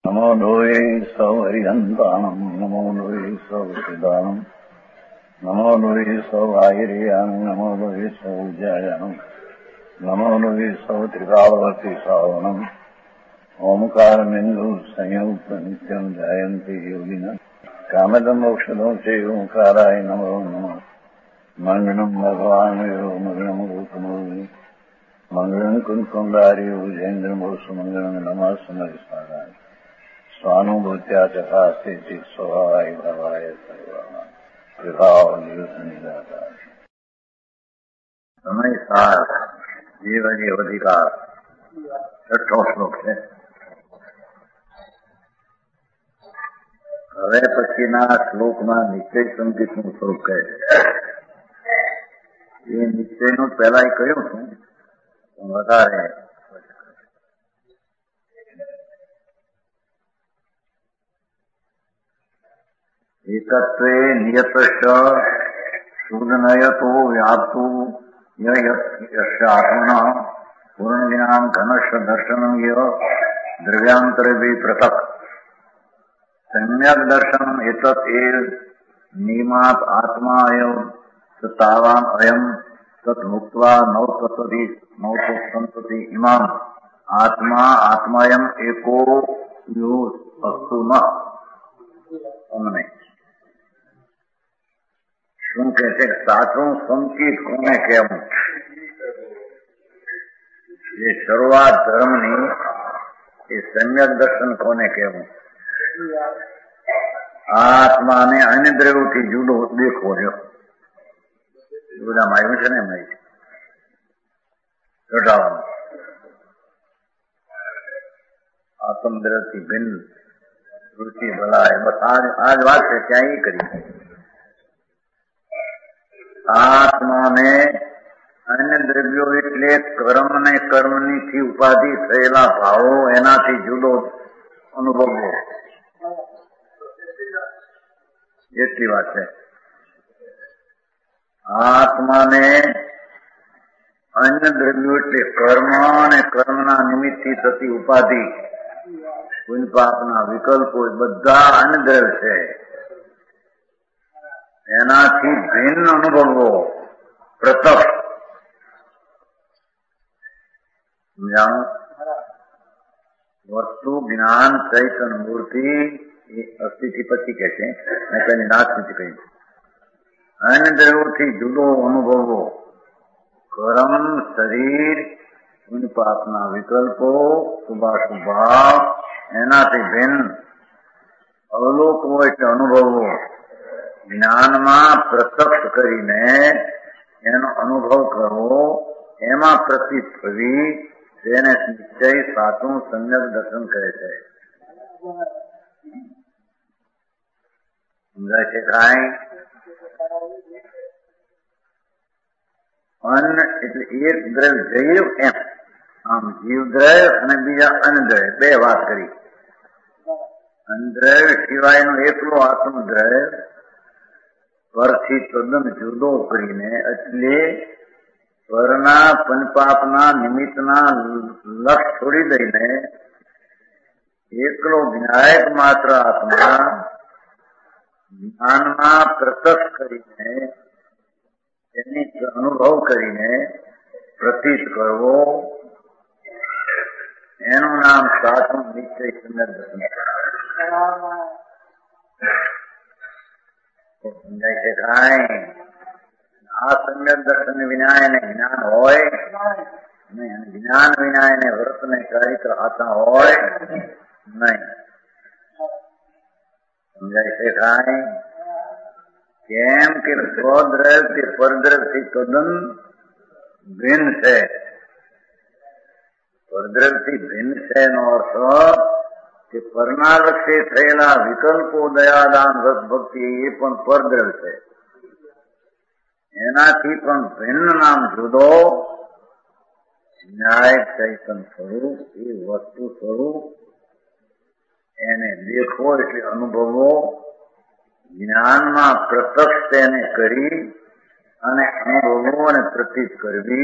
नमो लोये सौहरिहन्तानम् नमो लोये सौहृदानम् नमो लोये सौभागिर्यानम् नमो लोये सौविद्यायानम् नमो लोये सौत्रिकावती सावनम् ओंकारमिन्दु संयुक्त नित्यम् जायन्ति योगिनः कामदम् मोक्षदम् च ओंकाराय नमो नमः मङ्गलम् भगवान् मङ्गलम् रूपमोहि मङ्गलम् कुन्कुण्डारि भुजेन्द्रमोसुमङ्गलम् नमः समरिस्मराय स्वानुभूत्या चकास्ते चित् स्वभावाय भवाय सर्वाणाम् विभावनिदाता समय सार जीवनी अधिकार छठो श्लोक है। હવે પછીના શ્લોકમાં નિશ્ચય સંગીતનું સ્વરૂપ કહે છે। એ નિશ્ચયનું પહેલા કહ્યું છું વધારે एकत्वे नियतश्च शून्यतो व्याप्तो यस्यात्मनः पूर्णज्ञान घनश्च दर्शनं यः द्रव्यांतरे पृथक् सम्यक् दर्शनम् एतत् एव नियमात् आत्मा एव तावान् अयम् तत् मुक्त्वा नौतसन्तति इमाम् आत्मा आत्मायम् एको यो अस्तु न उनमें શું કે છે સાચું સંકેત કોને કહેવું? એ શરૂઆત ધર્મની એ સમ્યક દર્શન કોને કહેવું? આત્માને અન્ય દ્રવ્યોથી જુદો દેખવો જો બધામાં આવ્યું છે ને એમ ઘટાડવાનું આત્મદ્રવ્યથી ભિન્ન રુચિ ભલાય બસ આજ વાત છે ત્યાં એ કરી આત્માને અન્ય દ્રવ્યો એટલે કર્મ ને કર્મની થી ઉપાધિ થયેલા ભાવો એનાથી જુદો અનુભવવો એટલી વાત છે। આત્માને અન્ય દ્રવ્યો એટલે કર્મ અને કર્મના નિમિત્તથી થતી ઉપાધિ પુણ્ય પાપના વિકલ્પો બધા અન્ય દ્રવ્ય છે। એનાથી ભિન્ન અનુભવો પ્રત્યક્ષ સમજાવું વસ્તુ જ્ઞાન ચૈતન મૂર્તિ અસ્થિતિ પછી કે છે મેં તેની નાસ્તિ કહી અન્ય દ્રવ્યોથી જુદો અનુભવો કર્મ શરીર પુણ્ય પાપના વિકલ્પો શુભાશુભાવ એનાથી ભિન્ન અવલોકવો એટલે અનુભવવો જ્ઞાનમાં પ્રત્યક્ષ કરીને એનો અનુભવ કરવો એમાં પ્રતીત થવી તેને નિશ્ચય સાચું સમ્યક દર્શન કહે છે। સમજાય છે કાંઈ? અન્ન એટલે એક દ્રવ્ય જૈવ એમ આમ જીવ દ્રવ્ય અને બીજા અન્નદ્રવ્ય બે વાત કરી। અન્નદ્રવ્ય સિવાયનો એકલો આત્મદ્રવ્ય પરથી તદ્દન જુદો કરીને એટલે પરના પંચપાપના નિમિત્તના લક્ષ છોડી દઈને એકલો વિનાયક માત્ર આત્મા જ્ઞાનમાં પ્રત્યક્ષ કરીને એની અનુભવ કરીને પ્રતીત કરવો એનું નામ સાચું નિશ્ચય સમ્યક દર્શન। સમજાય છે કાંઈ? આ સમ્યક દર્શન વિના એને જ્ઞાન હોય નહીં, જ્ઞાન વિના એને વ્રત ને ચારિત્ર આતા હોય નહીં। સમજાય છે કાંઈ? કેમ કે સ્વદ્રવ્ય તે પરદ્રવ્યથી તદ્દન ભિન્ન છે। પરદ્રવ્યથી ભિન્ન છે એનો અર્થ કે પરના લક્ષે થયેલા વિકલ્પો દયાદાન રસ ભક્તિ એ પણ પરદ્રવ્ય છે। એનાથી પણ ભિન્ન નામ જુદો ન્યાય ચૈતન સ્વરૂપ એ વસ્તુ સ્વરૂપ એને દેખવો એટલે અનુભવવો જ્ઞાનમાં પ્રત્યક્ષ તેને કરી અને અનુભવવો અને પ્રતીત કરવી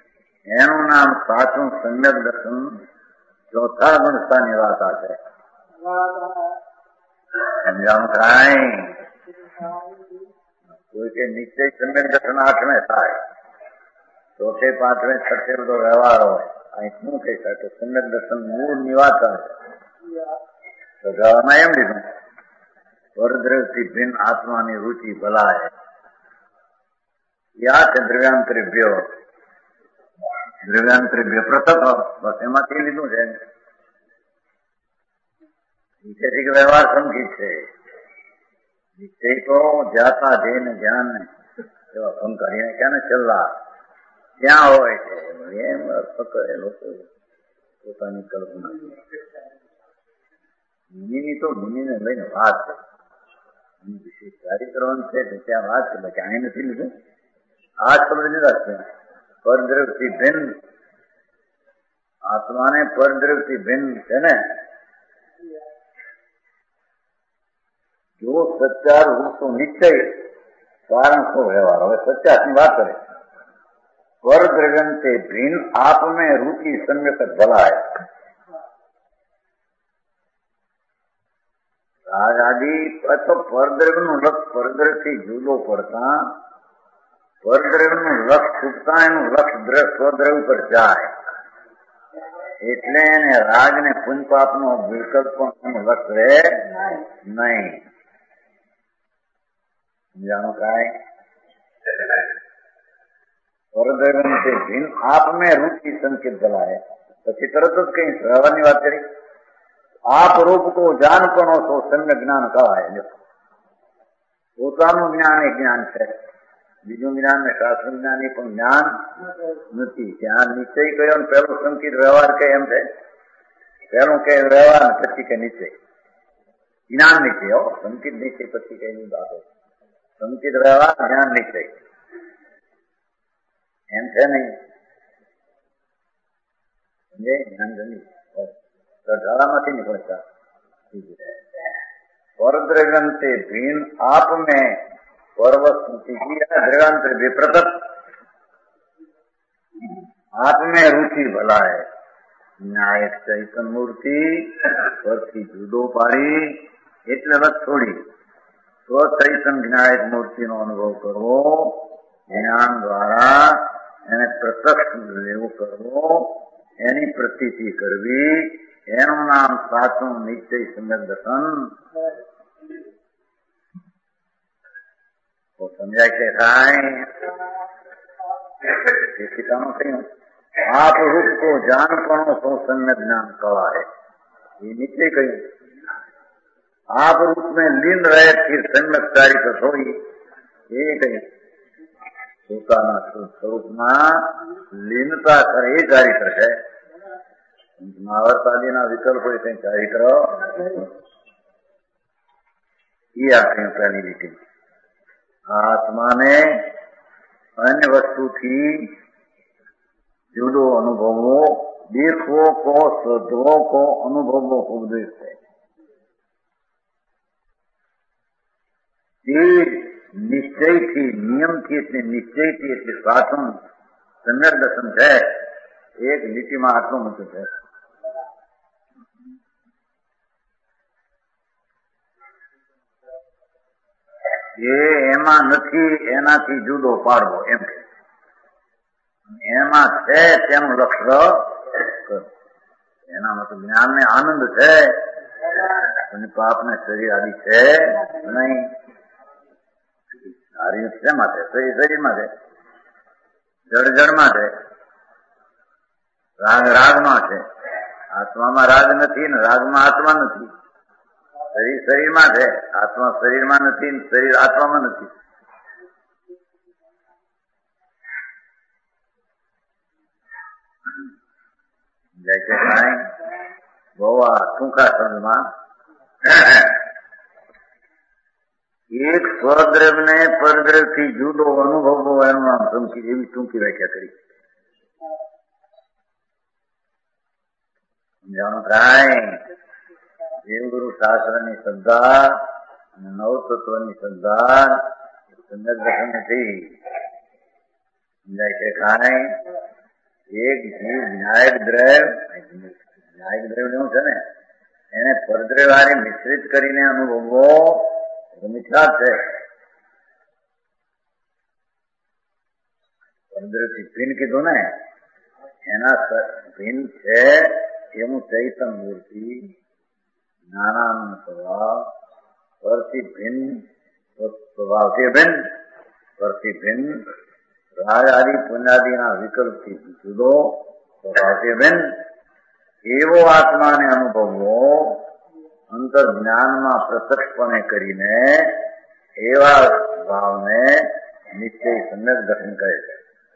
એનું નામ સાચું સમ્યક દર્શન ચોથા ગુણસ્થાની વાત છે। સમજાણું કાંઈ કોઈ કે નિશ્ચય સમ્યક દર્શન 8મે થાય, 4થે 5મે 6થે બધો વ્યવહાર હોય. અહીં શું કહી શકે? તો સમ્યક દર્શન મૂળ નિવાસન તો જવામાં એમ લીધું પરદ્રવથી ભિન્ન આત્માની રુચિ ભલાય યા છે દ્રવ્યાંતરિભ્ય પૃથક. બસ એમાંથી લીધું છે. નિશ્ચય કે વ્યવહાર સંકિત છે. નિશ્ચય તો જાતા જઈને જ્ઞાન ને એવા ભંગ કરીને ક્યાં ચલ્લા ત્યાં હોય છે. એમ પકડે લોકો પોતાની કલ્પના. મુનિની તો મુનિને લઈને વાત છે. વિશેષ કાર્ય કરવાનું છે ત્યાં વાત છે. બાકી અહીં નથી લીધું. આ શબ્દ લીધા છે. પરદ્રવથી ભિન્ન આત્માને પરદ્રવથી ભિન્ન છે ને. જો સચ્ચા રૂપ તો નિશ્ચય કારણ શું વ્યવહાર. હવે સચ્ચાની વાત કરે. પરદ્રવ્યંતે ભિન્ન આપ में रुचि सम्यक भला है. રાગ આદિ તો પરદ્રવ્યનું લક્ષ પરદ્રવ્યથી જુદો પડતા પરદ્રવ્યનું લક્ષ છૂટતા એનું લક્ષ સ્વદ્રવ્ય પર જાય એટલે એને રાગ ને પુંજપાપ નો વિકલ્પ પણ એનું લક્ષ રહે નહીં. સમજાણું કાંઈ? પરદ્રવ્યંતે ભિન્ન આપ में रुचि संकेत भला है. પછી તરત જ કઈ રહેવાની વાત કરી. आप रूप को जान पणो तो सम्यक ज्ञान कहाय. પોતાનું જ્ઞાન એ જ્ઞાન છે. બીજું જ્ઞાન ને શાસ્ત્ર જ્ઞાન એ પણ જ્ઞાન નથી. ત્યાં નિશ્ચય કયો ને પેલો સંકિત વ્યવહાર કે એમ છે. પેલું કે વ્યવહાર પછી કે નિશ્ચય જ્ઞાન નિશ્ચય. સંકિત નિશ્ચય પછી કઈ ની વાત હોય. સંકિત વ્યવહાર જ્ઞાન નિશ્ચય એમ છે નહીં. જ્ઞાન નહીં ધારામાંથી निकलता. परद्रव्यंते भीन आप में परवस्तुति द्रव्यांतर विप्रतक आप में रुचि भला है. न्यायिक चैतन्य मूर्ति परથી જુદો પાડી એટલે લગ છોડી સ્વચૈતન્ય ન્યાયિક મૂર્તિનો અનુભવ કરવો, જ્ઞાન દ્વારા એને પ્રત્યક્ષ લેવું કરવો, એની પ્રતીતિ કરવી, એનું નામ સાચું નિશ્ચય સમ્યક દર્શન. તો સમજાય છે કાંઈ? ટીકામાં કહ્યું आप रूप को जान पणो तो सम्यक ज्ञान कला है. ये निश्चय કહ્યું. आप रूप में लीन रहे फिर सम्यक चारित्र थोड़ी એ કહ્યું. પોતાના સ્વરૂપમાં લીનતા કરે એ ચારિત્ર છે. મહાવર્તાદિના વિકલ્પો એ કઈ ચારિત્ર એ આપણે પહેલી લીટી. આત્માને અન્ય વસ્તુથી જુદો અનુભવવો, દેખવો કો શોધવો કો અનુભવવો ઉપદેશ છે. તે નિશ્ચયથી નિયમથી એટલે નિશ્ચયથી એટલે સાચું સમ્યક દર્શન છે. એક લીટીમાં આટલું મોટું છે. એ એમાં નથી એનાથી જુદો પાડવો એમ કે એમાં છે તેનું લક્ષ્ય એનામાં તો જ્ઞાન ને આનંદ છે અને પાપ ને શરીર આદિ છે નહીં. શરીર શેમાં છે? શરીરમાં છે, જળજળમાં છે, રાગમાં છે. આત્મામાં રાગ નથી ને રાગમાં આત્મા નથી. શરીર શરીરમાં છે, આત્મા શરીરમાં નથી, શરીર આત્મામાં નથી. બહુ આ ટૂંકા શબ્દમાં એક સ્વદ્રવ્ય ને પરદ્રવ્ય થી જુદો અનુભવવો એનું નામ સંકિત. એવી ટૂંકી વ્યાખ્યા કરી. સમજાણું કાંઈ? દેવગુરુ શાસ્ત્રની શ્રદ્ધા અને નવતત્વની શ્રદ્ધા સમ્યક દર્શન નથી. સમજાય છે કાંઈ? એક જીવ ન્યાયિક દ્રવ્ય, ન્યાયિક દ્રવ્ય એવું છે ને એને પરદ્રેવારી મિશ્રિત કરીને અનુભવવો મિથ્યા છે. પરદ્રેથી ભિન્ન કીધું ને, એના ભિન્ન છે એવું ચૈતન મૂર્તિ, જ્ઞાનાનંદ સ્વભાવ, પરથી ભિન્ન સ્વભાવથી ભિન્ન, પરથી ભિન્ન રાગ આદિ પુણ્યાદિના વિકલ્પથી જુદો, સ્વભાવથી ભિન્ન એવો આત્માને અનુભવવો અંતર જ્ઞાનમાં પ્રત્યક્ષપણે કરીને એવા ભાવને નિશ્ચય સમ્યક દર્શન કહે છે.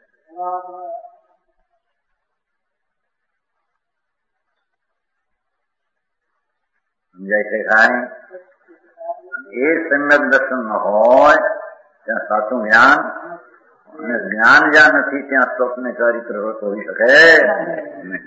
સમજાય છે કાંઈ? એ સમ્યક દર્શન ન હોય ત્યાં સાચું જ્ઞાન, અને જ્ઞાન જ્યાં નથી ત્યાં સ્વપ્ન ચારિત્ર હોઈ શકે નહીં.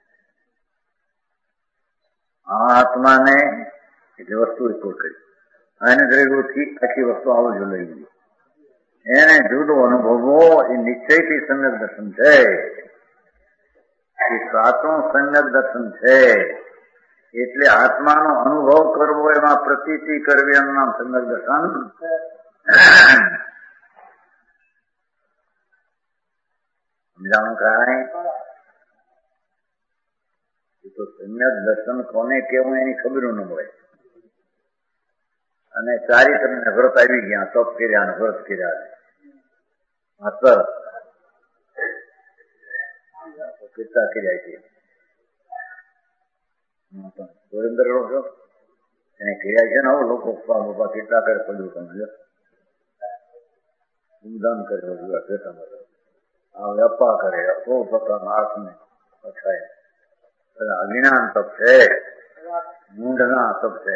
આ આત્માને જે વસ્તુ એકલ કરી એને દ્રવ્યોથી આખી વસ્તુ આવું જો લઈ ગઈ, એને જુદો અનુભવવો એ નિશ્ચયથી સમ્યક દર્શન છે. એ સાચું સમ્યક દર્શન છે. એટલે આત્માનો અનુભવ કરવો, એમાં પ્રતીતિ કરવી એનું નામ સમ્યક દર્શન. સમજાણું કાંઈ? તો સમ્યક દર્શન કોને કેવું એની ખબર ન હોય. અને ચારિત્ર ને વ્રત આવી ગયા, તપ કર્યા ને વ્રત કર્યા, માત્ર કેટલા કર્યા છે. સુરેન્દ્ર છો એને કર્યા છે ને, આવું લોકો બાપા કેટલા કરે પડ્યું તમે ઉદાન કર્યો આ વ્યાપા કરે, બહુ પ્રકારના હાથને પછાય. અજ્ઞાન તપ છે, મૂંઢના તપ છે.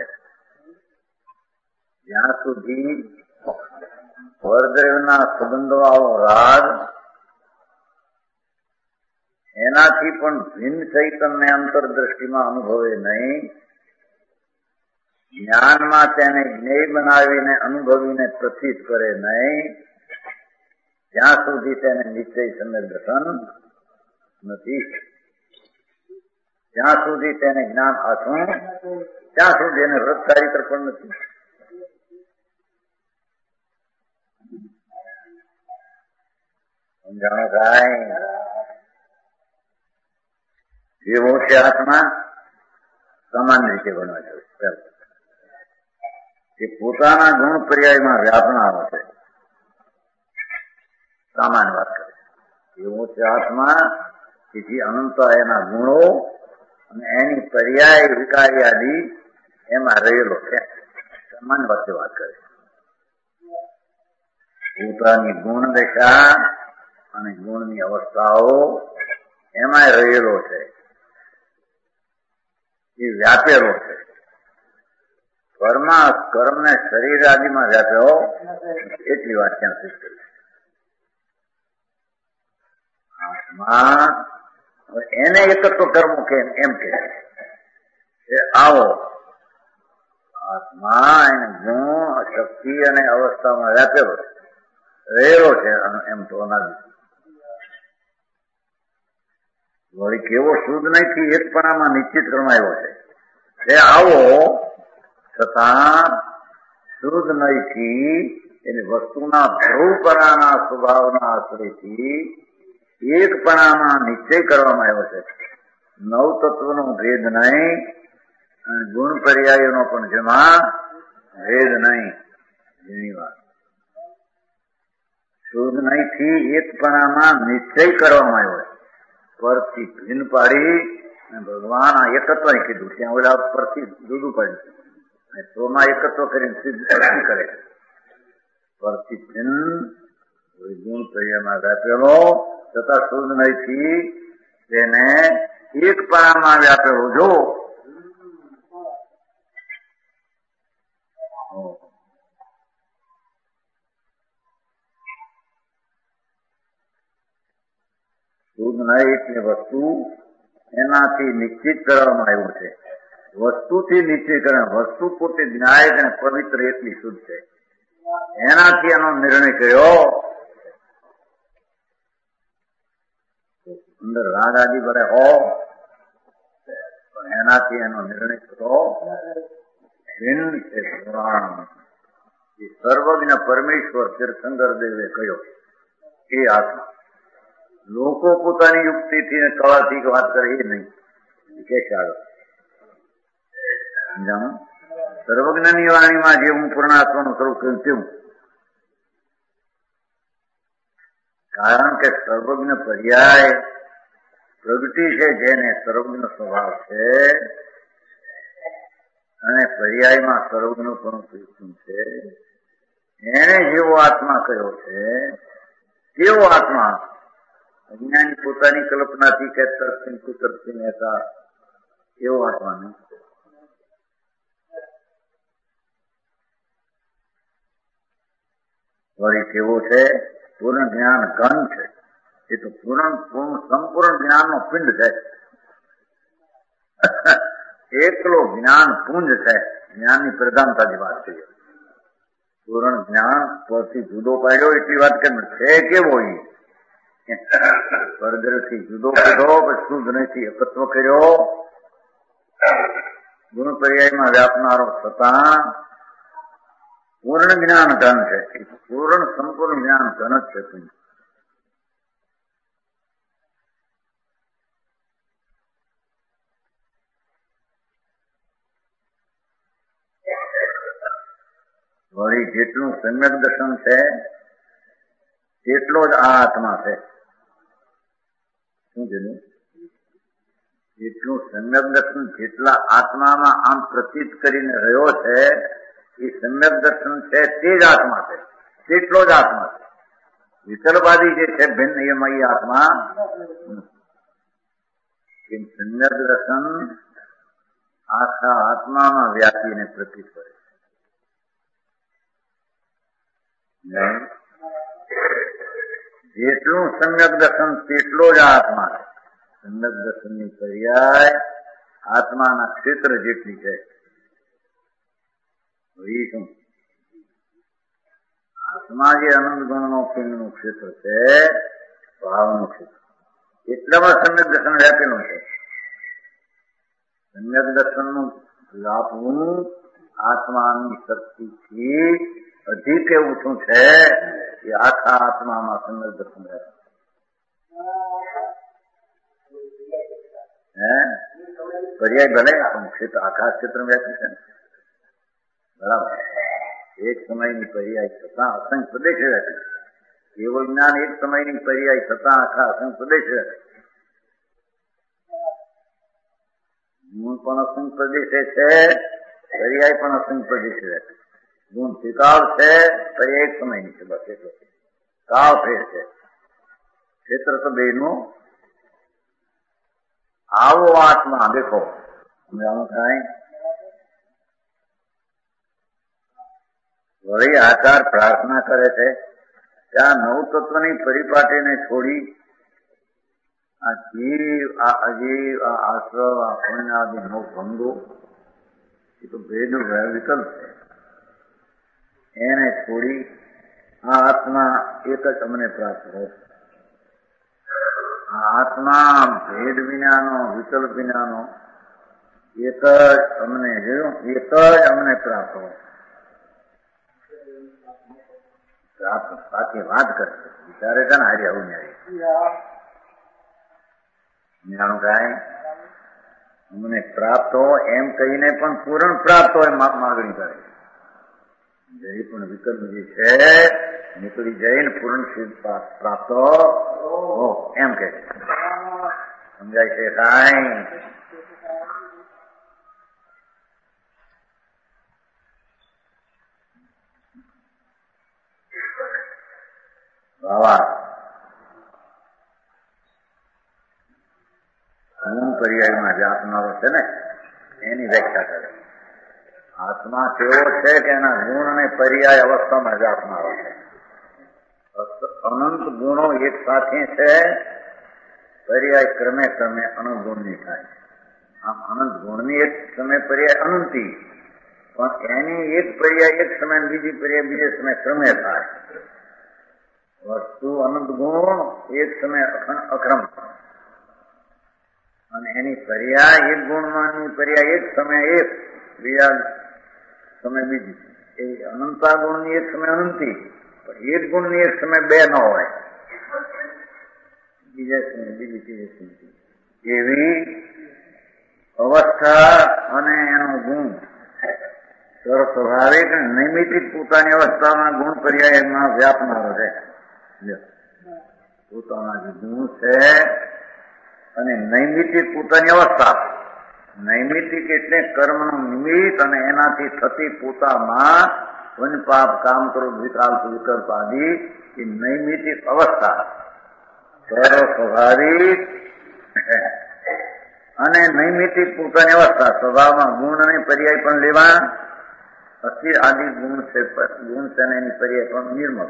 જ્યાં સુધી પરદ્રવ્યના સંબંધવાળો રાગ એનાથી પણ ભિન્ન ચૈતન્ય અંતરદ્રષ્ટિમાં અનુભવે નહીં, જ્ઞાનમાં તેને જ્ઞેય બનાવીને અનુભવીને પ્રતીત કરે નહીં, ત્યાં સુધી તેને નિશ્ચય સમ્યક દર્શન નથી. જ્યાં સુધી તેને જ્ઞાન આછું, ત્યાં સુધી એને વ્રત ચારિત્ર પણ નથી. સમજાણો કાંઈ? એવો છે આત્મા સામાન્ય રીતે ગણવા જોઈએ. એ પોતાના ગુણ પર્યાયમાં વ્યાપનારો છે, સામાન્ય વાત કરે. એવો છે આત્મા કે જે અનંત એના ગુણો અને એની પર્યાય વિકારી આદિ એમાં રહેલો છે. સામાન્ય વાતે વાત કરે. પોતાની ગુણ દશા અને ગુણની અવસ્થાઓ એમાં રહેલો છે, એ વ્યાપેલો છે. કર્મને શરીર આદિમાં વ્યાપ્યો એટલી વાત ત્યાં સિદ્ધ કરી. આત્મા એને એકત્વ કર્મો કે એમ કે આવો આત્મા એને ગુણ શક્તિ અને અવસ્થામાં વ્યાપેલો છે, રહેલો છે. એમ તો અનાદિ વળી કેવો શુદ્ધ નથી, એકપણામાં નિશ્ચિત કર્માયો છે. એ આવો છતાં શુદ્ધ નહીંથી એની વસ્તુના ધ્રુવપણાના સ્વભાવના આશ્રયથી એકપણામાં નિશ્ચય કરવામાં આવ્યો છે. નવ તત્વનો ભેદ નહીં અને ગુણ પર્યાયોનો પણ જેમાં ભેદ નહીં. એની વાત શુદ્ધ નહીંથી એકપણામાં નિશ્ચય કરવામાં આવ્યો છે. પરથી ભિન્ન પાડી અને ભગવાન આ એકત્વ કીધું, ત્યાં ઓલા પરથી જુદું પાડ્યું. સ્વમાં એકત્વ કરીને સિદ્ધ કરે. પરથી ભિન્ન ગુણ પર્યાયમાં વ્યાપેલો છતાં શુદ્ધ નહીંથી તેને એકપણામાં વ્યાપેલો. જો શુદ્ધ નહીં એટલે વસ્તુ એનાથી નિશ્ચિત કરવામાં આવ્યું છે. વસ્તુથી નિશ્ચય કરે, વસ્તુ પોતે ન્યાય અને પવિત્ર એટલી શુદ્ધ છે, એનાથી એનો નિર્ણય કર્યો. અંદર રાગ આદિ ભલે હો, પણ એનાથી એનો નિર્ણય થતો ભિન્ન છે પુરાણ. એ સર્વજ્ઞ પરમેશ્વર તીર્થંકર દેવે કહ્યો એ આત્મા. લોકો પોતાની યુક્તિથી ને કળાથી વાત કરે એ નહીં, કે આગળ સમજાણું. સર્વજ્ઞની વાણીમાં જે હું પૂર્ણાત્માનું સ્વરૂપ કહ્યું તેવું. કારણ કે સર્વજ્ઞ પર્યાય પ્રગતિ છે, જેને સર્વજ્ઞ સ્વભાવ છે, અને પર્યાયમાં સર્વજ્ઞ પણ કૃષ્ણ છે. એને જેવો આત્મા કયો છે તેવો આત્મા અજ્ઞાની પોતાની કલ્પનાથી કે તર્કથી કુતર્કથી નેતા એવો આત્મા નહીં. વળી કેવો છે? પૂર્ણ જ્ઞાન ઘન છે. એ તો સંપૂર્ણ જ્ઞાનનો પિંડ છે. એકલો જ્ઞાન પુંજ છે. જ્ઞાનની પ્રધાનતાની વાત કરીએ. પૂર્ણ જ્ઞાન પરથી જુદો પાડ્યો એટલી વાત કેમ છે? કેવો પરદ્રથી જુદો કર્યો, પછી શુદ્ધ નથી એકત્વ કર્યો, ગુણ પર્યાયમાં વ્યાપનારો છતાં પૂર્ણ જ્ઞાન ઘન છે. સંપૂર્ણ જ્ઞાન ઘન જ છે. વળી જેટલું સમ્યક દર્શન છે તેટલો જ આ આત્મા છે. શું કીધું? જેટલું સમ્યક દર્શન જેટલા આત્મામાં આમ પ્રતીત કરીને રહ્યો છે એ સમ્યક દર્શન છે તે જ આત્મા છે, તેટલો જ આત્મા છે. વિકલ્પાદી જે છે ભિન્ન એમાં એ આત્મા સમ્યક દર્શન આખા આત્મામાં વ્યાપીને પ્રતીત કરે છે. જેટલું સમ્યક દર્શન તેટલો જ આત્મા છે. સમ્યક દર્શનની પર્યાય આત્માના ક્ષેત્ર જેટલી છે. શું આત્મા જે અનંત ગુણનો પિંડનું ક્ષેત્ર છે, ભાવનું ક્ષેત્ર, એટલામાં સમ્યક દર્શન વ્યાપેલું છે. સમ્યક દર્શનનું વ્યાપવું આત્માની શક્તિથી અધિક એવું શું છે કે આખા આત્મામાં સમ્યક દર્શન વ્યાપે. પર્યાય ભલે ક્ષેત્ર આખા ક્ષેત્ર વ્યાપી છે ને, બરાબર. એક સમયની પર્યાય થતા અસંખ્ય પ્રદેશ વ્યાપી. કેવળ જ્ઞાન એક સમયની પર્યાય થતા આખા અસંખ્ય પ્રદેશ વ્યાપી. ગુણ પણ અસંખ્ય પ્રદેશે છે, પર્યાય પણ અસંખ્ય પ્રદેશે વ્યાપી. ગુણ ત્રિકાળ છે, પર્યાય એક સમયની છે, બસ એટલો કાળ ફેર છે. ક્ષેત્ર તો બેનું આવો આત્મા દેખો. સમજાણું કાંઈ? વળી આચાર પ્રાર્થના કરે છે કે આ નવ તત્વની પરિપાટીને છોડી આ જીવ, આ અજીવ, આ આશ્રવ, આ પુણ્યાદિ નવ ભંગો એ તો ભેદનું વિકલ્પ છે. એને છોડી આ આત્મા એક જ અમને પ્રાપ્ત હોય. આ આત્મા ભેદ વિનાનો, વિકલ્પ વિનાનો એક જ અમને જોયું, એક જ અમને પ્રાપ્ત હોય. સાથે વાત કરે વિચારે છે ને હારી આવું ન્યાય કાંઈ અમને પ્રાપ્ત હોય એમ કહીને પણ પૂર્ણ પ્રાપ્ત હોય માગણી કરે. જે પણ વિકલ્પ જે છે નીકળી જઈને પૂર્ણ પ્રાપ્ત હો એમ કે સમજાય છે કાંઈ? ગુણ પર્યાયમાં જે આપનારો છે ને એની વ્યાખ્યા કરે. આત્મા કેવો છે કે એના ગુણ અને પર્યાય અવસ્થામાં જ આપનારો છે. અનંત ગુણો એક સાથે છે, પર્યાય ક્રમે ક્રમે અનંત ગુણની થાય. આમ અનંત ગુણની એક સમય પર્યાય અનંતી, પણ એની એક પર્યાય એક સમય બીજી પર્યાય બીજે સમય ક્રમે થાય. વસ્તુ અનંત ગુણ એક સમય અક્રમ. અને એની પર્યાય એક ગુણમાંની પર્યાય એક સમય એક, બીજા સમય બીજી. એ અનંતા ગુણની એક સમય અનંતી, પણ એક ગુણની એક સમય બે ન હોય, બીજા સમય બીજી ત્રીજા સમય એવી અવસ્થા અને એનો ગુણ સ્વાભાવિક નૈમિતિક પોતાની અવસ્થામાં ગુણ પર્યાયમાં વ્યાપનારો છે. પોતાના જે ગુણ છે અને નૈમિતિક પોતાની અવસ્થા. નૈમિતિક એટલે કર્મનું નિમિત્ત અને એનાથી થતી પોતામાં વન પાપ કામ ક્રોધ વિકલ્પ આદિ એ નૈમિતિક અવસ્થા સ્વાભાવિક અને નૈમિતિક પોતાની અવસ્થા. સ્વભાવમાં ગુણ અને પર્યાય પણ લેવા. અસ્થિર આદિ ગુણ છે એની પર્યાય પણ નિર્મળ.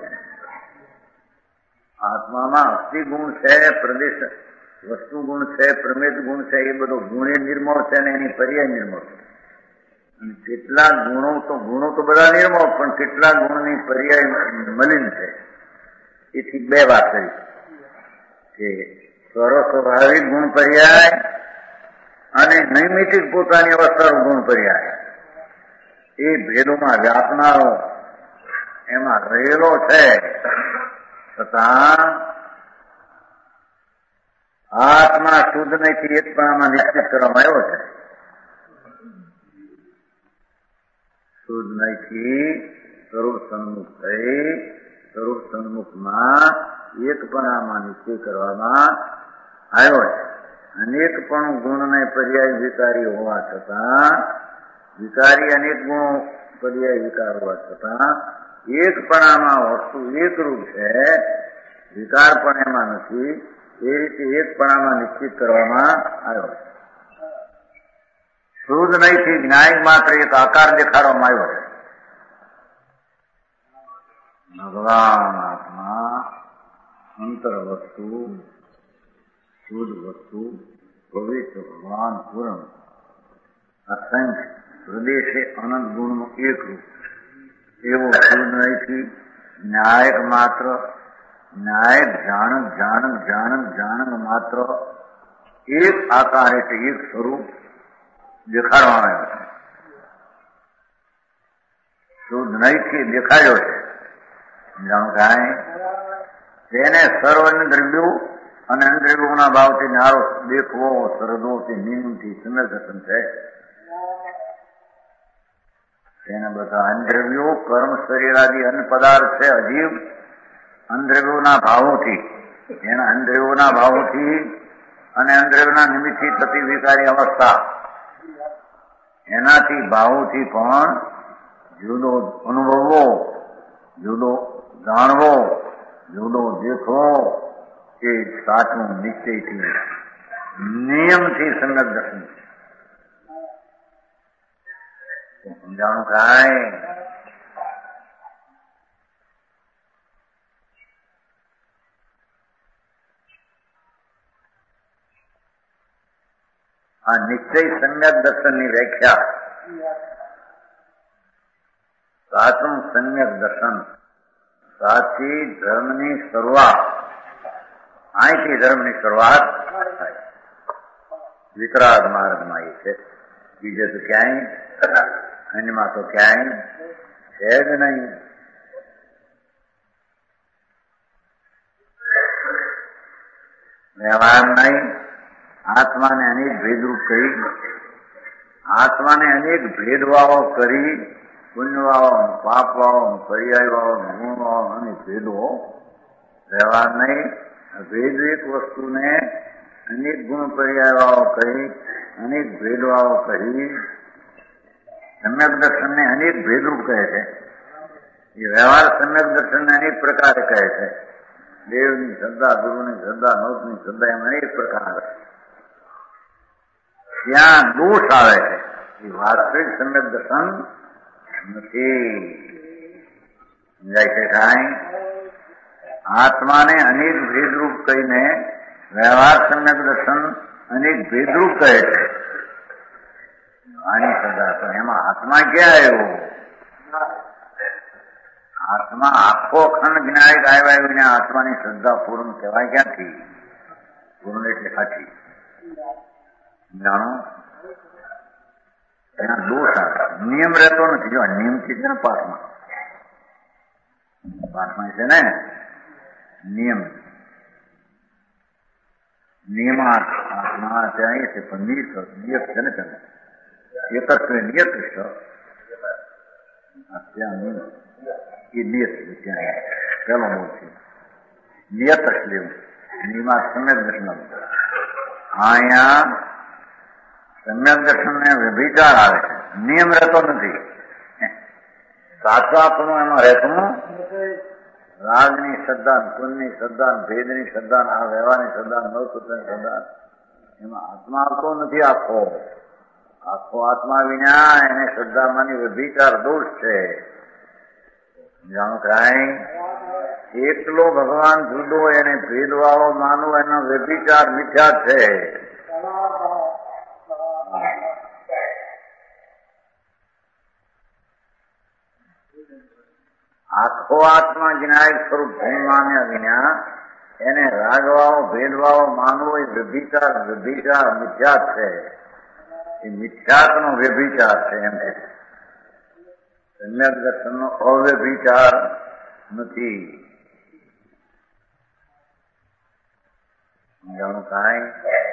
આત્મામાં અસ્થિ ગુણ છે, પ્રદેશ વસ્તુ ગુણ છે, પ્રમેદ ગુણ છે, એ બધો ગુણે નિર્મળ છે ને એની પર્યાય નિર્મળ છે. અને કેટલાક ગુણો તો બધા નિર્મળ, પણ કેટલાક ગુણની પર્યાય મલિન છે. એથી બે વાત કરી કે સ્વભાવિક ગુણ પર્યાય અને નૈમિતિક પોતાની અવસ્થાનો ગુણ પર્યાય. એ ભેદોમાં વ્યાપનારો એમાં રહેલો છે, છતાં આત્મા શુદ્ધ નથી એકપણામાં નિશ્ચિત કરવામાં આવ્યો છે. શુદ્ધ નહીંથી સ્વરૂપ સન્મુખ થઈ સ્વરૂપ સન્મુખમાં એકપણામાં નિશ્ચય કરવામાં આવ્યો છે. અનેકપણું ગુણને પર્યાય વિકારી હોવા છતાં, વિકારી અનેક ગુણો પર્યાય વિકાર હોવા છતાં એકપણામાં વસ્તુ એકરૂપ છે, વિકાર પણ એમાં નથી. એ રીતે એકપણામાં નિશ્ચિત કરવામાં આવ્યો છે. શુદ્ધ નહીંથી ન્યાય માત્ર એક આકાર દેખાડવામાં આવ્યો છે. ભગવાન આત્મા અંતર વસ્તુ, શુદ્ધ વસ્તુ, પવિત્ર ભગવાન પૂર્ણ અસંખ્ય પ્રદેશે અનંત ગુણનું એક રૂપ એવો શુદ્ધ નહીંથી ન્યાયક માત્ર, ન્યાયક જાણક માત્ર એક આકાર એટલે એક સ્વરૂપ દેખાડવામાં આવ્યો છે. શુદ્ધ નહીંથી દેખાડ્યો છે. જાણું કાંઈ તેને સર્વ દ્રવ્યો અને અનદ્રવ્યોના ભાવથી નારો દેખવો સરદો તે નિયમથી સંદર્શન છે. તેને બધા અનદ્રવ્યો કર્મ શરીરાદી અન્ન પદાર્થ છે, અજીવ અનદ્રવ્યોના ભાવોથી, એના અનદ્રવ્યોના ભાવોથી અને અનદ્રવ્યોના નિમિત્તથી થતી વિકારી અવસ્થા, એનાથી ભાવોથી પણ જુદો અનુભવવો, જુદો જાણવો, જુદો દેખવો, એ સાચું નિશ્ચયથી નિયમથી સંગત દર્શન છે. સમજાણું કાંઈ? આ નિશ્ચય સંગત દર્શનની વ્યાખ્યા, સાચું સંગત દર્શન, સાચી ધર્મની શરૂઆત, અહીંથી ધર્મની શરૂઆત થાય. વિતરાગ માર્ગમાં એ છે. બીજે તો ક્યાંય, અન્યમાં તો ક્યાંય છે જ નહીં. વ્યવહાર નહીં. આત્માને અનેક ભેદરૂપ કરી, આત્માને અનેક ભેદભાવો કરી, પુણ્યભાવો, પાપભાવો, પર્યાયભાવો, ગુણભાવો અને ભેદો વ્યવહાર નહીં. ભેદ એક વસ્તુને અનેક ગુણ પર્યાયભાવો કહી, અનેક ભેદભાવો કહી, સમ્યક દર્શનને અનેક ભેદરૂપ કહે છે. એ વ્યવહાર સમ્યક દર્શનને અનેક પ્રકારે કહે છે. દેવની શ્રદ્ધા, ગુરુની શ્રદ્ધા, નૌતની શ્રદ્ધા, એમ અનેક પ્રકાર. ત્યાં દોષ આવે છે. એ વાસ્તવિક સમ્યક દર્શન નથી. સમજાય છે કાંઈ? આત્માને અનેક ભેદરૂપ કહીને વ્યવહાર સમ્યક દર્શન અનેક ભેદરૂપ કહે છે. આની શ્રદ્ધા પણ એમાં આત્મા ક્યાં આવ્યો? આત્મા આખો અખંડ જ્ઞાયક આવ્યા વિના આત્માની શ્રદ્ધા પૂર્ણ કહેવાય ક્યાંથી? પૂર્ણ એટલે સાચી. જાણો એના દોષ આવે. નિયમ રહેતો નથી. જો નિયમથી છે ને પાઠમાં છે ને નિયમ નિયમાત્મા ત્યાં એ છે પણ નિયત છે ને તેને એકત્વ નિયત છે ત્યાં એ નિયત છે. ત્યાં પેલો બોલ છે નિયત લેવું નિયમાત સમ્યક દર્શન. અહીંયા સમ્યક દર્શન ને વ્યભિચાર આવે છે. નિયમ રહેતો નથી. સાચવાપણું એમાં રહેતું રાગની શ્રદ્ધા, કુલની શ્રદ્ધા, ભેદની શ્રદ્ધા, આ વ્યવહારની શ્રદ્ધા, નવસૂત્રની શ્રદ્ધા, એમાં આત્મા આવતો નથી. આખો આત્મા વિના એને શ્રદ્ધામાંની વ્યભિચાર દોષ છે. જાણો કાંઈ એકલો ભગવાન જુદો એને ભેદવાળો માનવો એનો વ્યભિચાર મિથ્યા છે. આખો આત્મા જ્ઞાયક સ્વરૂપ માન્યા વિના એને રાગવાળો ભેદવાળો માનવો એ વ્યભિચાર મિથ્યા છે. એ મિથ્યાત્મનો વ્યભિચાર છે. એમ કે સમ્યક દર્શનનો અવ્યભિચાર નથી. જાણું કાંઈ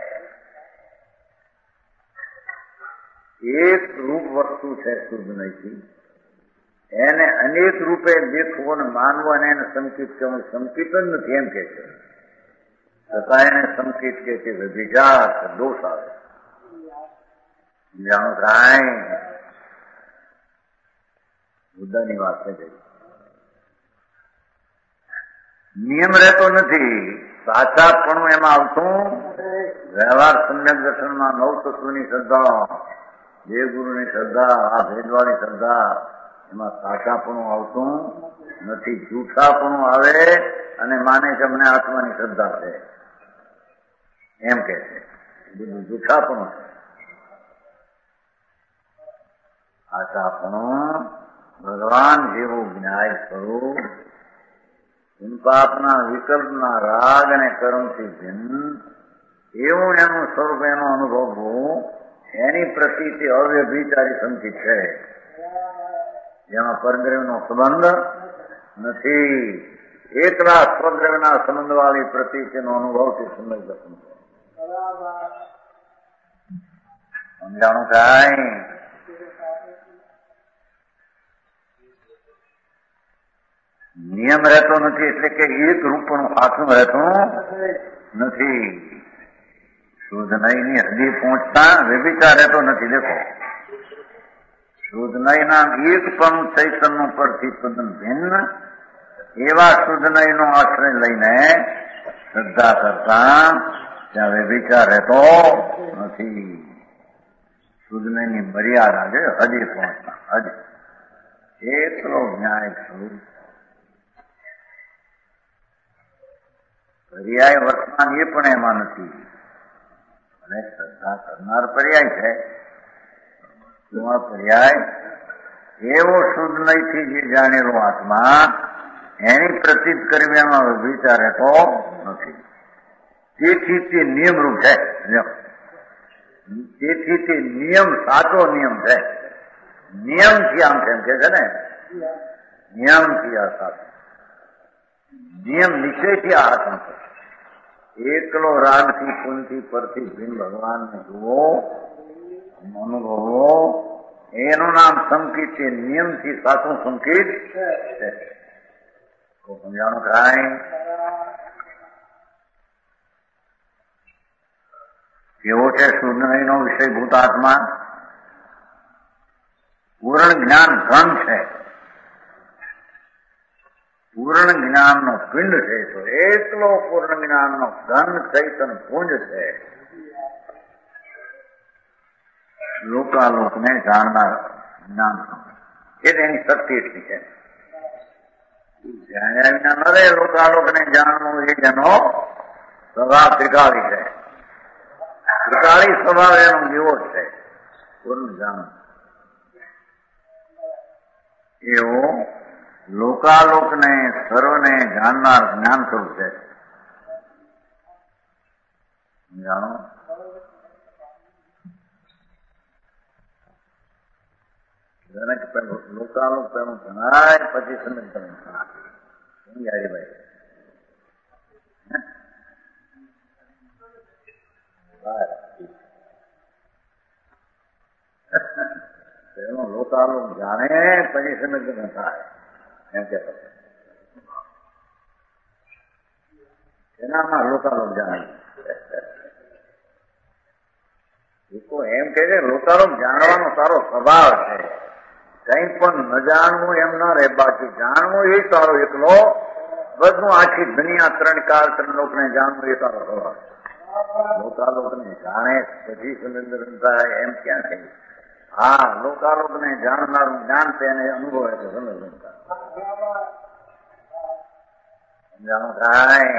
એક રૂપ વસ્તુ છે શુદ્ધ નહીં. એને અનેક રૂપે દેખવો ને માનવો અને એને સંકિત કરવું સંકિત જ નથી. એમ કે છે છતાં એને સંકિત કે છે વ્યભિચાર દોષ આવે. જાણું કાંઈ મુદ્દાની વાત છે. નિયમ રહેતો નથી. સાચાપણું એમાં આવતું વ્યવહાર સમ્યક દર્શનમાં નવ તત્વની શ્રદ્ધા, દેવ ગુરુની શ્રદ્ધા, આ ભેદવાળી શ્રદ્ધા, એમાં સાચાપણું આવતું નથી. જૂઠાપણું આવે અને માને કે અમને આત્માની શ્રદ્ધા છે એમ કે છે. બધું જૂઠાપણું છે. સાચાપણું ભગવાન જેવું જ્ઞાય સ્વરૂપ પાપના વિકલ્પના રાગ અને કર્મથી ભિન્ન એવું એનું સ્વરૂપ એનો અનુભવવું એની પ્રતિ અવ્યભિચારી સંકિત છે. જેમાં પરદ્રવ્યનો સંબંધ નથી. એકલા સ્વદ્રવ્યના સંબંધ વાળી પ્રતિનો અનુભવથી સમજ દર્શન છે. સમજાણું કાંઈ નિયમ રહેતો નથી. એટલે કે એક રૂપનું આત્મ રહેતું નથી. શુદ્ધ નયની હદી પહોંચતા વ્યભિચાર રહેતો નથી. દેખો શુદ્ધ નયના એક પણ ચૈતન્ય પરથી તદ્દન ભિન્ન એવા શુદ્ધ નયનો આશ્રય લઈને શ્રદ્ધા કરતા ત્યાં વ્યભિચાર રહેતો નથી. શુદ્ધ નયની મર્યાદા છે હજી પહોંચતા હજી એટલો ન્યાય સ્વરૂપ. પર્યાય વર્તમાન એ પણ એમાં નથી. અને શ્રદ્ધા કરનાર પર્યાય છે. પર્યાય એવો શુદ્ધ નહીથી જે જાણેલો આત્મા એની પ્રતીત કરવી એમાં વિચાર રહેતો નથી. તેથી તે નિયમરૂપ છે. તેથી તે નિયમ સાચો નિયમ છે. નિયમથી આમ કેમ કે છે ને નિયમથી આ સાચો નિયમ નિશ્ચયથી આ આત્મા છે. એકલો રાગથી કુલથી પરથી ભિન્ન ભગવાનને જુઓ અનુભવો એનું નામ સંકિત છે. નિયમથી સાચું સંકિત છે. સમજાણું કાંઈ કેવો છે શુદ્ધ નયનો વિષયભૂત આત્મા? પૂર્ણ જ્ઞાન ધન છે. પૂર્ણ જ્ઞાનનો પિંડ છે. તો એકલો પૂર્ણ જ્ઞાનનો ધન ચૈતન પુંજ છે. લોકાલોકને જાણનાર જ્ઞાન એ તેની શક્તિ એટલી છે. જાણ્યા વિના ન રહે. લોકાલોકને જાણવું એ જેનો સ્વભાવ ત્રિકાળી છે. ત્રિકાળી સ્વભાવ એનો જેવો છે. પૂર્ણ જાણ એવો લોકાલોકને સર્વને જાણનાર જ્ઞાન સ્વરૂપ છે. જાણો જનક પેલું લોકાલોક પેલું ભણાય પછી સમજ તમે હરિભાઈ પેલો લોકાલોક જાણે પછી સમજ ન થાય એમ કે એનામાં લોકાલોક જાણે લોકો એમ કે છે લોકાલોક જાણવાનો તારો સ્વભાવ છે. કઈ પણ ન જાણવું એમ ન રહે, બાકી જાણવું એ તારો એકલો બધું આખી દુનિયા ત્રણ કાળ ત્રણ લોક ને જાણવું એ તારો સ્વભાવ. લોકાલોક ને જાણે પછી સમજ થાય એમ ક્યાં છે? હા, લોકાલોક ને જાણનારું જ્ઞાન તેને અનુભવે છે સમજ સમજાણું થાય.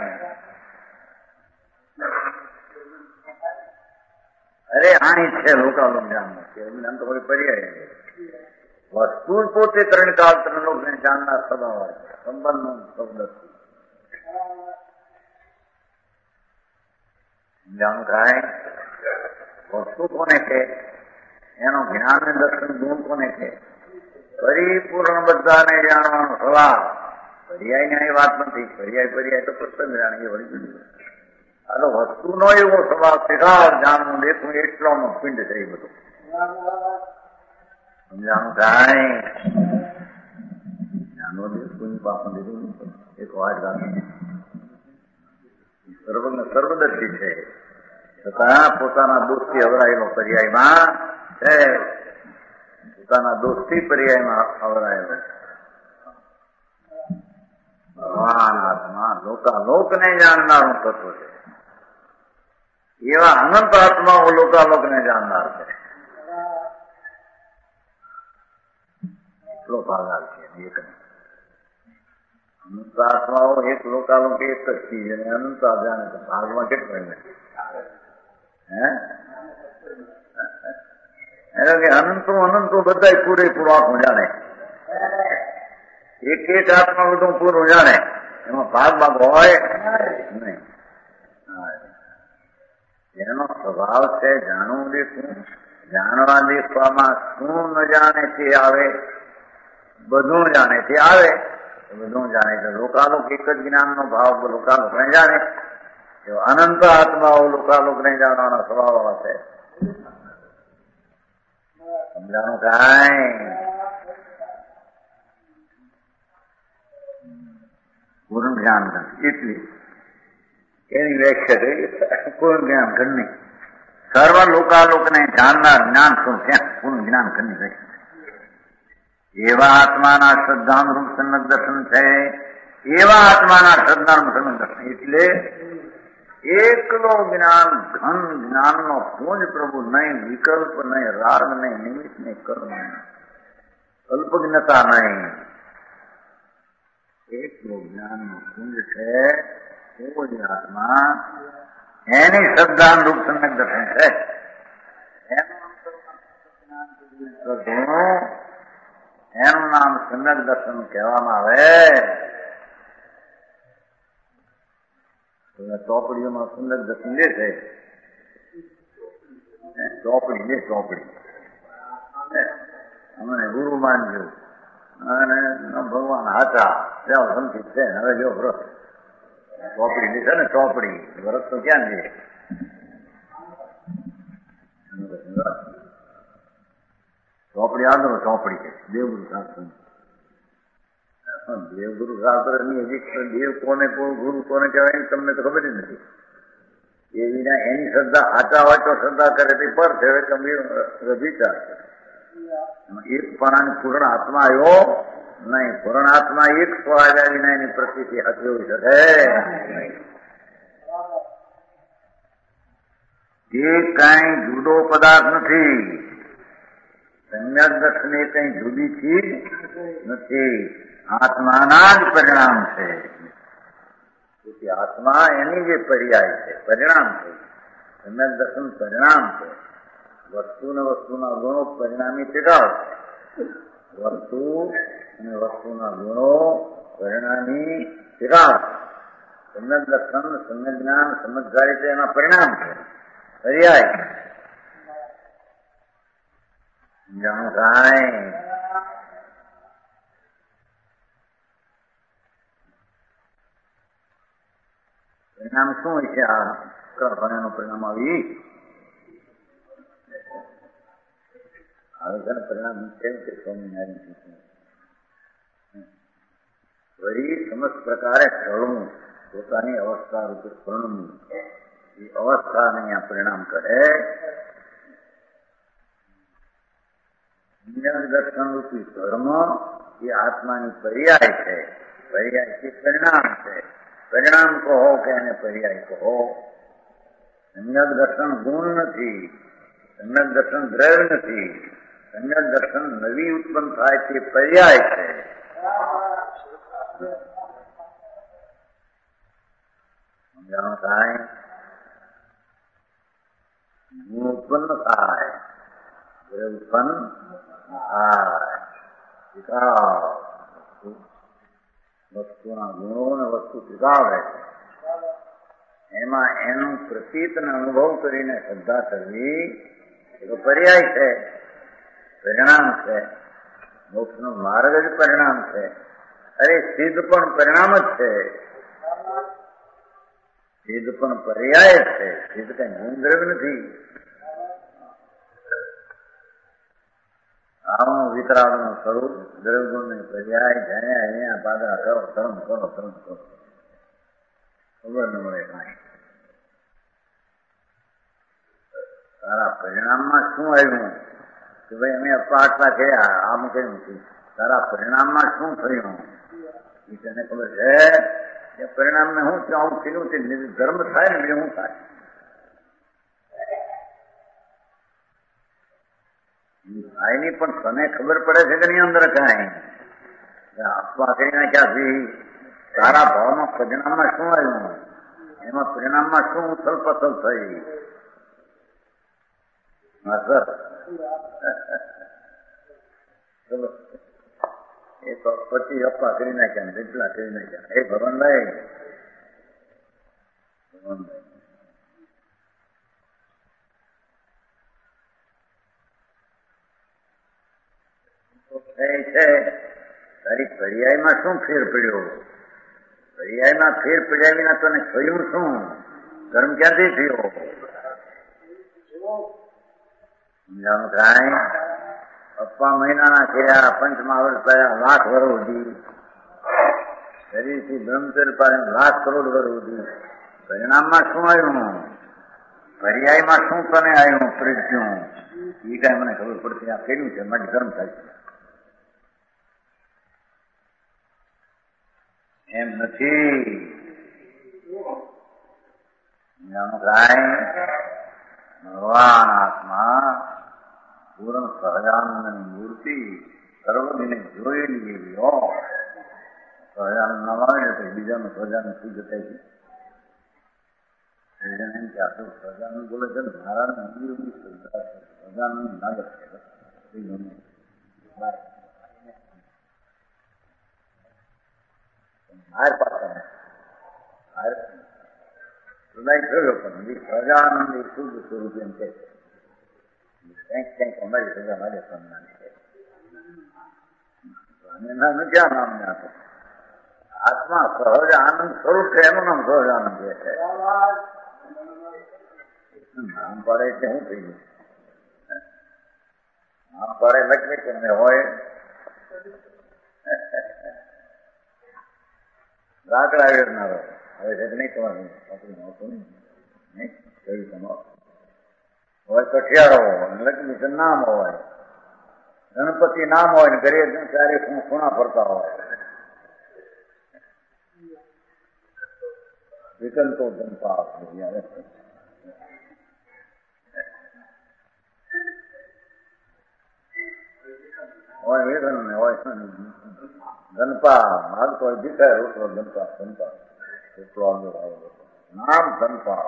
અરે આની છે લોકાલોક જાણવું છે જ્ઞાન તો કોઈ પર્યાય વસ્તુ પોતે ત્રણ કાળ ત્રણ લોક ને જાણનાર સ્વભાવ છે. સંબંધ નો શબ્દ સમજાણું થાય. વસ્તુ કોને છે એનો જ્ઞાન ને દર્શન ગુણ કોને છે? પરિપૂર્ણ બધાને જાણવાનો સ્વભાવ. પર્યાય ની વાત નથી. પર્યાય તો પુસ્તક જાણીએ વળી બીજું. આ તો વસ્તુનો એવો સ્વભાવ છે જાણવું દેખવું એટલાનો પિંડ છે એ બધું સમજાણું થાય. જાણવો દેખવું પાપણ દીધું એક વાત સર્વદર્શી છે છતાં પોતાના દોષથી અવરાયેલો પર્યાયમાં છે. પોતાના દોષથી પર્યાયમાં અવરાયેલો ભગવાન આત્મા લોકાલોક ને જાણનારું તત્વ છે. એવા અનંત આત્માઓ લોકાલોક ને જાણનાર છે. એટલો ભાગાર છે એક અનંત આત્માઓ એક લોકાલોક એક જ ચીજ અને અનંત જાણે તો ભાગમાં કેટલા કે અનંતો બધા પૂરેપૂરું આખું જાણે. એક આત્મા બધું પૂરું જાણે એમાં ભાગ હોય નહીં. એનો સ્વભાવ છે જાણવું દેખવું. જાણવા દેખવામાં શું ન જાણે તે આવે, બધું જાણે તે આવે, બધું જાણે છે. લોકાલોક એક જ જ્ઞાનનો ભાવ લોકાલોક ને જાણે. એવો અનંત આત્માઓ લોકાલોક ને જાણવાના સ્વભાવ વાળા છે. સમજાણું કાંઈ? પૂર્ણ જ્ઞાન એટલી એની વ્યાખ્યા થઈ. પૂર્ણ જ્ઞાન ઘરની સર્વ લોકાલોક ને જાણનાર જ્ઞાન શું છે? પૂર્ણ જ્ઞાન ઘરની વ્યાખ્યા. એવા આત્માના શ્રદ્ધાનુરૂપ સન્નત દર્શન છે. એવા આત્માના શ્રદ્ધાનુરૂપ સન્નત દર્શન એટલે એકલો જ્ઞાન ઘન જ્ઞાનનો પૂંજ પ્રભુ નહીં, વિકલ્પ નહીં, રાગ નહીં, નિમિત્ત નહીં, કર્મ નહીં, અલ્પજ્ઞતા નહીં. એકલો જ્ઞાનનો પૂંજ છે એવો જ આત્મા એની શ્રદ્ધાનુરૂપ સન્નત દર્શન છે. એનું નામ સન્નત દર્શન કહેવામાં આવે. ચોપડીઓમાં સન્નત દર્શન લે છે. ચોપડી અમને ગુરુ માનજો અને ભગવાન હાચા ત્યાં સંકિત છે. હવે જો વ્રત ચોપડી લે છે ને, ચોપડી વ્રત તો ક્યાં છે? ચોપડી આંધળો ચોપડી છે. દેવગુરુ શાસ્ત્ર દેવગુરુ શાસ્ત્ર ની હજી દેવ કોને ગુરુ કોને કહેવાય તમને તો ખબર જ નથી. એ વિના એની શ્રદ્ધા આચા હોય તો શ્રદ્ધા કરે તે પર છે. વિચાર એક પણ પૂર્ણ આત્મા આવ્યો નહીં. પૂર્ણ આત્મા એક સ્વ આવ્યા વિના એની પ્રતિથી હતી હોઈ શકે. એ કઈ જુદો પદાર્થ નથી. સમ્યક દર્શન એ કઈ જુદી ચીજ નથી. આત્માના જ પરિણામ છે. તેથી આત્મા એની જે પર્યાય છે, પરિણામ છે. સમ્યક દર્શન પરિણામ છે. વસ્તુ ને વસ્તુના ગુણો પરિણામી ટીકાવ છે. વસ્તુ અને વસ્તુના ગુણો પરિણામી ટીકાવ છે. સમ્યક દર્શન, સમ્યક જ્ઞાન, સમજદારી છે એના પરિણામ છે, પર્યાય. જાણું કાંઈ પરિણામ શું હોય છે? આ ભણ્યાનું પરિણામ આવી આવે છે ને પરિણામ કેમ કે સ્વામિનારાયણ વળી સમસ્ત પ્રકારે ઢળવું, પોતાની અવસ્થા રૂપે પ્રણવું, એ અવસ્થાને અહીંયા પરિણામ કરે. દર્શન રૂપી ધર્મ એ આત્માની પર્યાય છે. પર્યાય થી પરિણામ છે. પરિણામ કહો કે એને પર્યાય કહો. સમ્યક દર્શન ગુણ નથી, સમ્યક દર્શન દ્રવ્ય નથી. સમ્યક દર્શન નવી ઉત્પન્ન થાય તે પર્યાય છે. સમજાણું થાય? ગુણ ઉત્પન્ન થાય, દ્રવ્ય ઉત્પન્ન થાય. વસ્તુના ગુણો અને વસ્તુ સ્વીકારે છે. એમાં એનું પ્રતીત અને અનુભવ કરીને શ્રદ્ધા કરવી એ તો પર્યાય છે, પરિણામ છે. મોક્ષનો માર્ગ જ પરિણામ છે. અરે સિદ્ધ પણ પરિણામ જ છે, સિદ્ધ પણ પર્યાય જ છે. સિદ્ધ કઈ ગુણદ્રવ્ય નથી. આવું વિતરાગનું સ્વરૂપ દ્રવ્યગુણની પર્યાય છે. અહીંયા પાદરા કરો, ધર્મ કરો, ધર્મ કરો, ખબર ન મળે કાંઈ. તારા પરિણામમાં શું આવ્યું કે ભાઈ અમે અપાટલા થયા, આમ કેમ નથી? તારા પરિણામમાં શું થયું એ તને ખબર છે? એ પરિણામને હું આવું થયું તે ધર્મ થાય ને બીજું શું થાય? થાય નહીં, પણ તને ખબર પડે છે કે નહીં અંદર કાંઈ? આપવા કરીને ક્યાંથી તારા ભાવમાં પરિણામમાં શું આવ્યું, એમાં પરિણામમાં શું ઉથલ પથલ થઈ? એ તો પછી અપ્પા કરી નાખ્યા, એટલા કરી નાખ્યા. એ ભગવાનભાઈ છે. તારી પર્યાયમાં શું ફેર પડ્યો? પર્યાયમાં ફેર પડ્યા વિના તને થયું શું? ધર્મ ક્યાંથી થયો? સમજાણું કાંઈ? અપ્પા મહિનાના થયા, પંચમા વર્ષ થયા, લાખ વર્ષ સુધી શરીરથી બ્રહ્મચર્ય પાડીને લાખ કરોડ વર્ષ સુધી. પરિણામમાં શું આવ્યું? પર્યાયમાં શું તને આવ્યું પ્રજ્ઞું? એ કઈ મને ખબર પડતી. આ કર્યું છે માટે ધર્મ થાય છે એમ નથી. ભગવાન આત્મા પૂર્ણ સહજાનંદની મૂર્તિ સર્વદિને જોયેલી એવી હો. સહજાનંદ નામ આવે તો બીજાનું સહજાનંદ શું જતા છે? એમ કે આટલું સહજાનંદ બોલે છે ને, મહારાજ મંદિર સહજાનંદ નાગર છે. બહાર પાછા પણ સહજાનંદ એ શુદ્ધ સ્વરૂપ એમ કે કંઈક કંઈક અમારી સજા માટે સન્માન છે. ક્યાં નામને આપે? આત્મા સહજ આનંદ સ્વરૂપ છે, એનું નામ સહજ આનંદ છે. નામ પાડે એટલે શું થઈ ગયું? નામ પાડે લક્ષ્મી તમને હોય રાકડા વેરનારો હવે છે કે નહીં? તમારું નોકરી નહોતું નહીં કહ્યું તમારું હોય કઠિયારો લક્ષ્મી નામ હોય, ગણપતિ નામ હોય ને ઘરે ત્યારે ખૂણા ફરતા હોય. વિકલ્પો જનતા હોય વેદન ને હોય ધનપા માગતો હોય ભીખાય રોટલો ધનપા ધનપા એટલો આગળ આવેલો નામ ધનપા.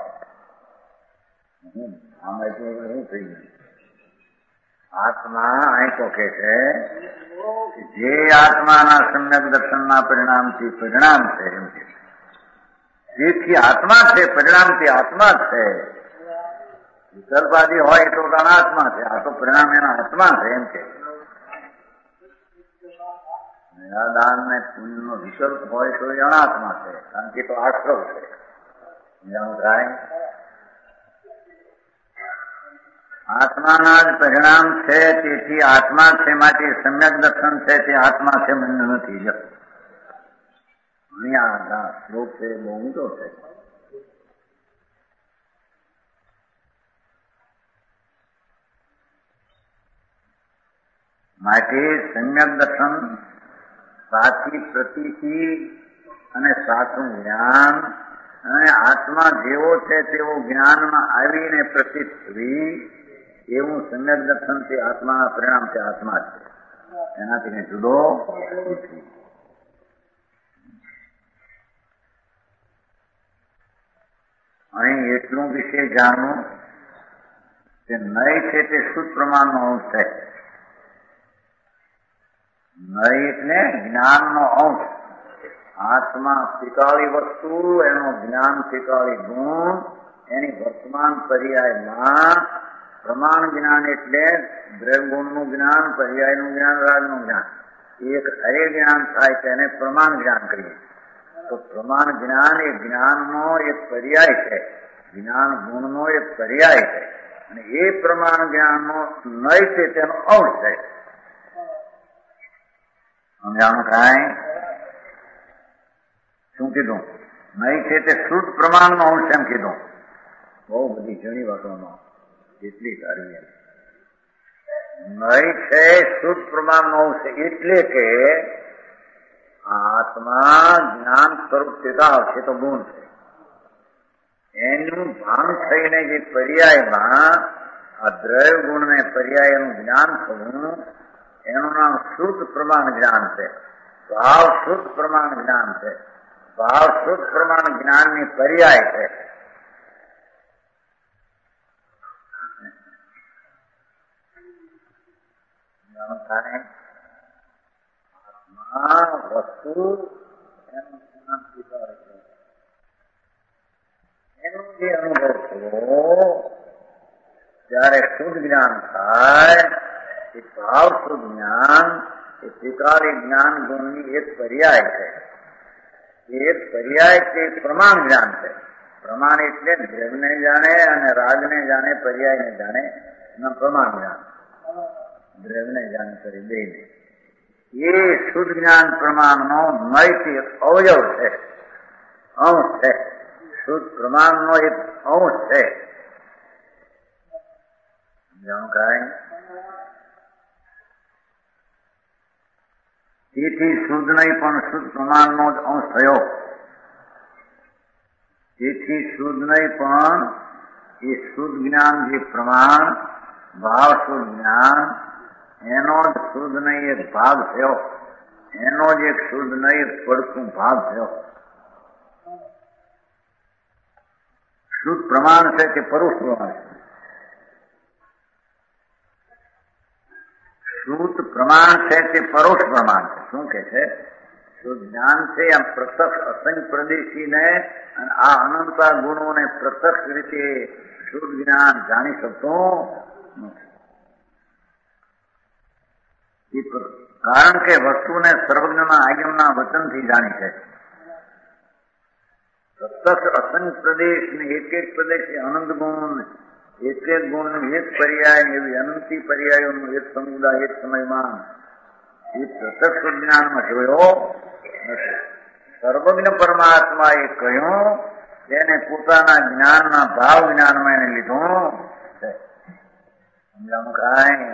આમ એટલું શું થઈ ગયું? આત્મા અહીં તો કે છે જે આત્માના સમ્યક દર્શનના પરિણામથી પરિણામ છે એમ કે જેથી આત્મા છે, પરિણામથી આત્મા છે. વિકલ્પાદી હોય તો અનાત્મા છે, આ તો પરિણામ એના આત્મા છે એમ કે. દાન ને પુણ્ય નો વિકલ્પ હોય તો એ અનાત્મા છે, કારણ કે તો આશ્રવ છે. થાય આત્માના જ પરિણામ છે, તેથી આત્મા છે માટે સમ્યક દર્શન છે તે આત્મા છે બંને નથી. જો અહીંયા શ્લોક છે બહુ ઊંચો છે. માટે સમ્યક દર્શન સાચી પ્રતીતિ અને સાચું જ્ઞાન અને આત્મા જેવો છે તેવો જ્ઞાનમાં આવીને પ્રતીત થવી એવું સમ્યક દર્શન તે આત્માના પરિણામ છે. આત્મા છે એનાથી કઈ જુદો નથી. અહીં એટલું વિશે જાણવું કે નય છે તે શુદ્ધ પ્રમાણનો અંશ છે. નય એટલે જ્ઞાનનો અંશ. આત્મા ત્રિકાળી વસ્તુ, એનો જ્ઞાન ત્રિકાળી ગુણ, એની વર્તમાન પર્યાયમાં પ્રમાણ જ્ઞાન એટલે દ્રવ્યગુણનું જ્ઞાન, પર્યાયનું જ્ઞાન, રાજનું જ્ઞાન, એક હરે જ્ઞાન થાય તેને પ્રમાણ જ્ઞાન કહીએ. તો પ્રમાણ જ્ઞાન એ જ્ઞાનનો એક પર્યાય છે, જ્ઞાન ગુણનો એક પર્યાય છે, અને એ પ્રમાણ જ્ઞાનનો નય છે તેનો અંશ છે. સમજાણું કાંઈ? શું કીધું? નય છે તે શુદ્ધ પ્રમાણનો અંશ એમ કીધું. બહુ બધી ઘણી વાતોમાં એટલી સારી નય છે શુદ્ધ પ્રમાણનો અંશ, એટલે કે આત્મા જ્ઞાન સ્વરૂપ સ્થિતા છે તો ગુણ છે. એનું ભાન થઈને જે પર્યાયમાં આ દ્રવ્ય ગુણને પર્યાયનું જ્ઞાન થવું એનું નામ શુદ્ધ પ્રમાણ જ્ઞાન છે. ભાવ શુદ્ધ પ્રમાણ જ્ઞાન છે. ભાવ શુદ્ધ પ્રમાણ જ્ઞાનની પર્યાય છે. વસ્તુ એનું જ્ઞાન સ્વીકારે છે. એનું જે અનુભવ થયો જયારે શુદ્ધ જ્ઞાન થાય એ ભાવ શુદ્ધ જ્ઞાન એ ત્રિકાળી જ્ઞાન ગુણની એક પર્યાય છે. એક પર્યાય તે પ્રમાણ જ્ઞાન છે. પ્રમાણ એટલે દ્રવ્યને જાણે અને રાજને જાણે, પર્યાયને જાણે એના પ્રમાણ જ્ઞાન. દ્રવ્યને જાણે કરી દઈને એ શુદ્ધ જ્ઞાન પ્રમાણનો નૈતિક અવયવ છે, અંશ છે. શુદ્ધ પ્રમાણનો એક અંશ છે. જાણું કાંઈ? તેથી શુદ્ધ નહીં પણ શુદ્ધ પ્રમાણનો જ અંશ થયો. તેથી શુદ્ધ નહીં પણ એ શુદ્ધ જ્ઞાન જે પ્રમાણ ભાવ શુદ્ધ જ્ઞાન એનો જ શુદ્ધ નહીં એક ભાગ થયો. એનો જ એક શુદ્ધ નહીં એક પડખું ભાગ થયો. શુદ્ધ પ્રમાણ છે કે પરોક્ષ પ્રમાણ છે? શુદ્ધ પ્રમાણ છે તે પરોક્ષ પ્રમાણ છે. શું કે છે? શુદ્ધ જ્ઞાન છે એમ પ્રત્યક્ષ અસંગ પ્રદેશીને અને આ અનંતા ગુણોને પ્રત્યક્ષ રીતે શુદ્ધ જ્ઞાન જાણી શકતો નથી. કારણ કે વસ્તુને સર્વજ્ઞના આગમના વચનથી જાણી છે. પ્રત્યક્ષ અસંગ પ્રદેશ ને એક એક પ્રદેશ અનંત ગુણ, એક એક ગુણનું એક પર્યાય એવી અનંતી પર્યાયોનું એક સમુદાય એક સમયમાં એ પ્રત્યક્ષ જ્ઞાનમાં જોયો નથી. સર્વજ્ઞ પરમાત્માએ કહ્યું તેને પોતાના જ્ઞાનના ભાવ જ્ઞાનમાં એને લીધું છે. સમજાણું કાંઈ?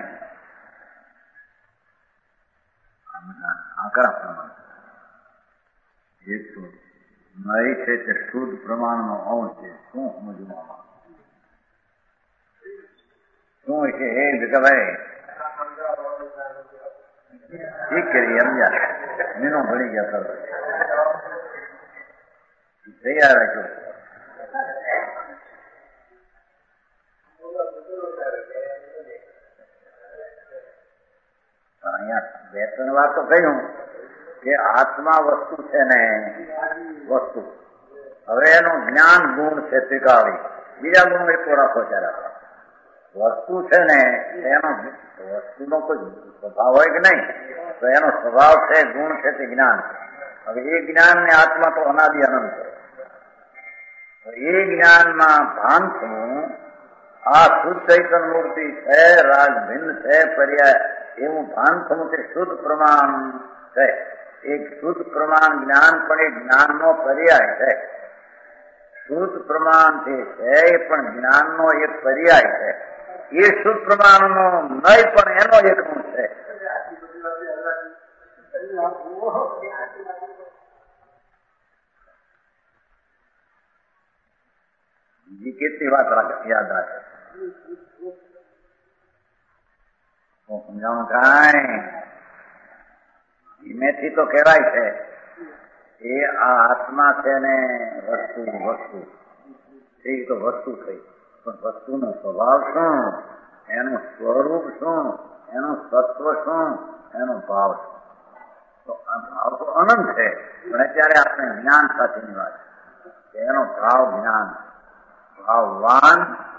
આંકડા પ્રમાણે એક નય છે તે શુદ્ધ પ્રમાણનો અંશ છે. શું સમજવામાં શું છે? હે ભીખાભાઈ ઠીક કરી સમજ્યા? નીનો ભળી ગયા સર તૈયાર રાખ્યો. અહીંયા બે ત્રણ વાર તો કહ્યું કે આત્મા વસ્તુ છે ને વસ્તુ. હવે એનું જ્ઞાન ગુણ છે ત્રિકાળી, બીજા ગુણ એક રાખો ત્યારે વસ્તુ છે ને એનો વસ્તુનો કોઈ સ્વભાવ હોય કે નહીં, તો એનો સ્વભાવ છે ગુણ છે તે જ્ઞાન છે. હવે એ જ્ઞાન ને આત્મા તો અનાદિ અનંત. એ જ્ઞાનમાં ભાન થવું, આ શુદ્ધ ચૈતન્ય મૂર્તિ છે, રાગ ભિન્ન છે, પર્યાય એવું ભાન થવું તે શુદ્ધ પ્રમાણ છે. એક શુદ્ધ પ્રમાણ જ્ઞાન પણ એ જ્ઞાનનો પર્યાય છે. શુદ્ધ પ્રમાણ જે છે એ પણ જ્ઞાનનો એક પર્યાય છે. એ શુદ્ધ પ્રમાણનો નહીં પણ એનો એક ગુણ છે. બીજી કેટલી વાત યાદ આવે સમજાવું કાંઈ ધીમેથી તો કહેવાય છે એ આ આત્મા છે ને વસ્તુ એ તો વસ્તુ થઈ, પણ વસ્તુનો સ્વભાવ શું, એનું સ્વરૂપ શું, એનું સત્વ શું, એનો ભાવ શું? તો આ ભાવ તો અનંત છે, પણ અત્યારે આપણે જ્ઞાન સાથેની વાત છે. એનો ભાવ જ્ઞાન, ભાવવાન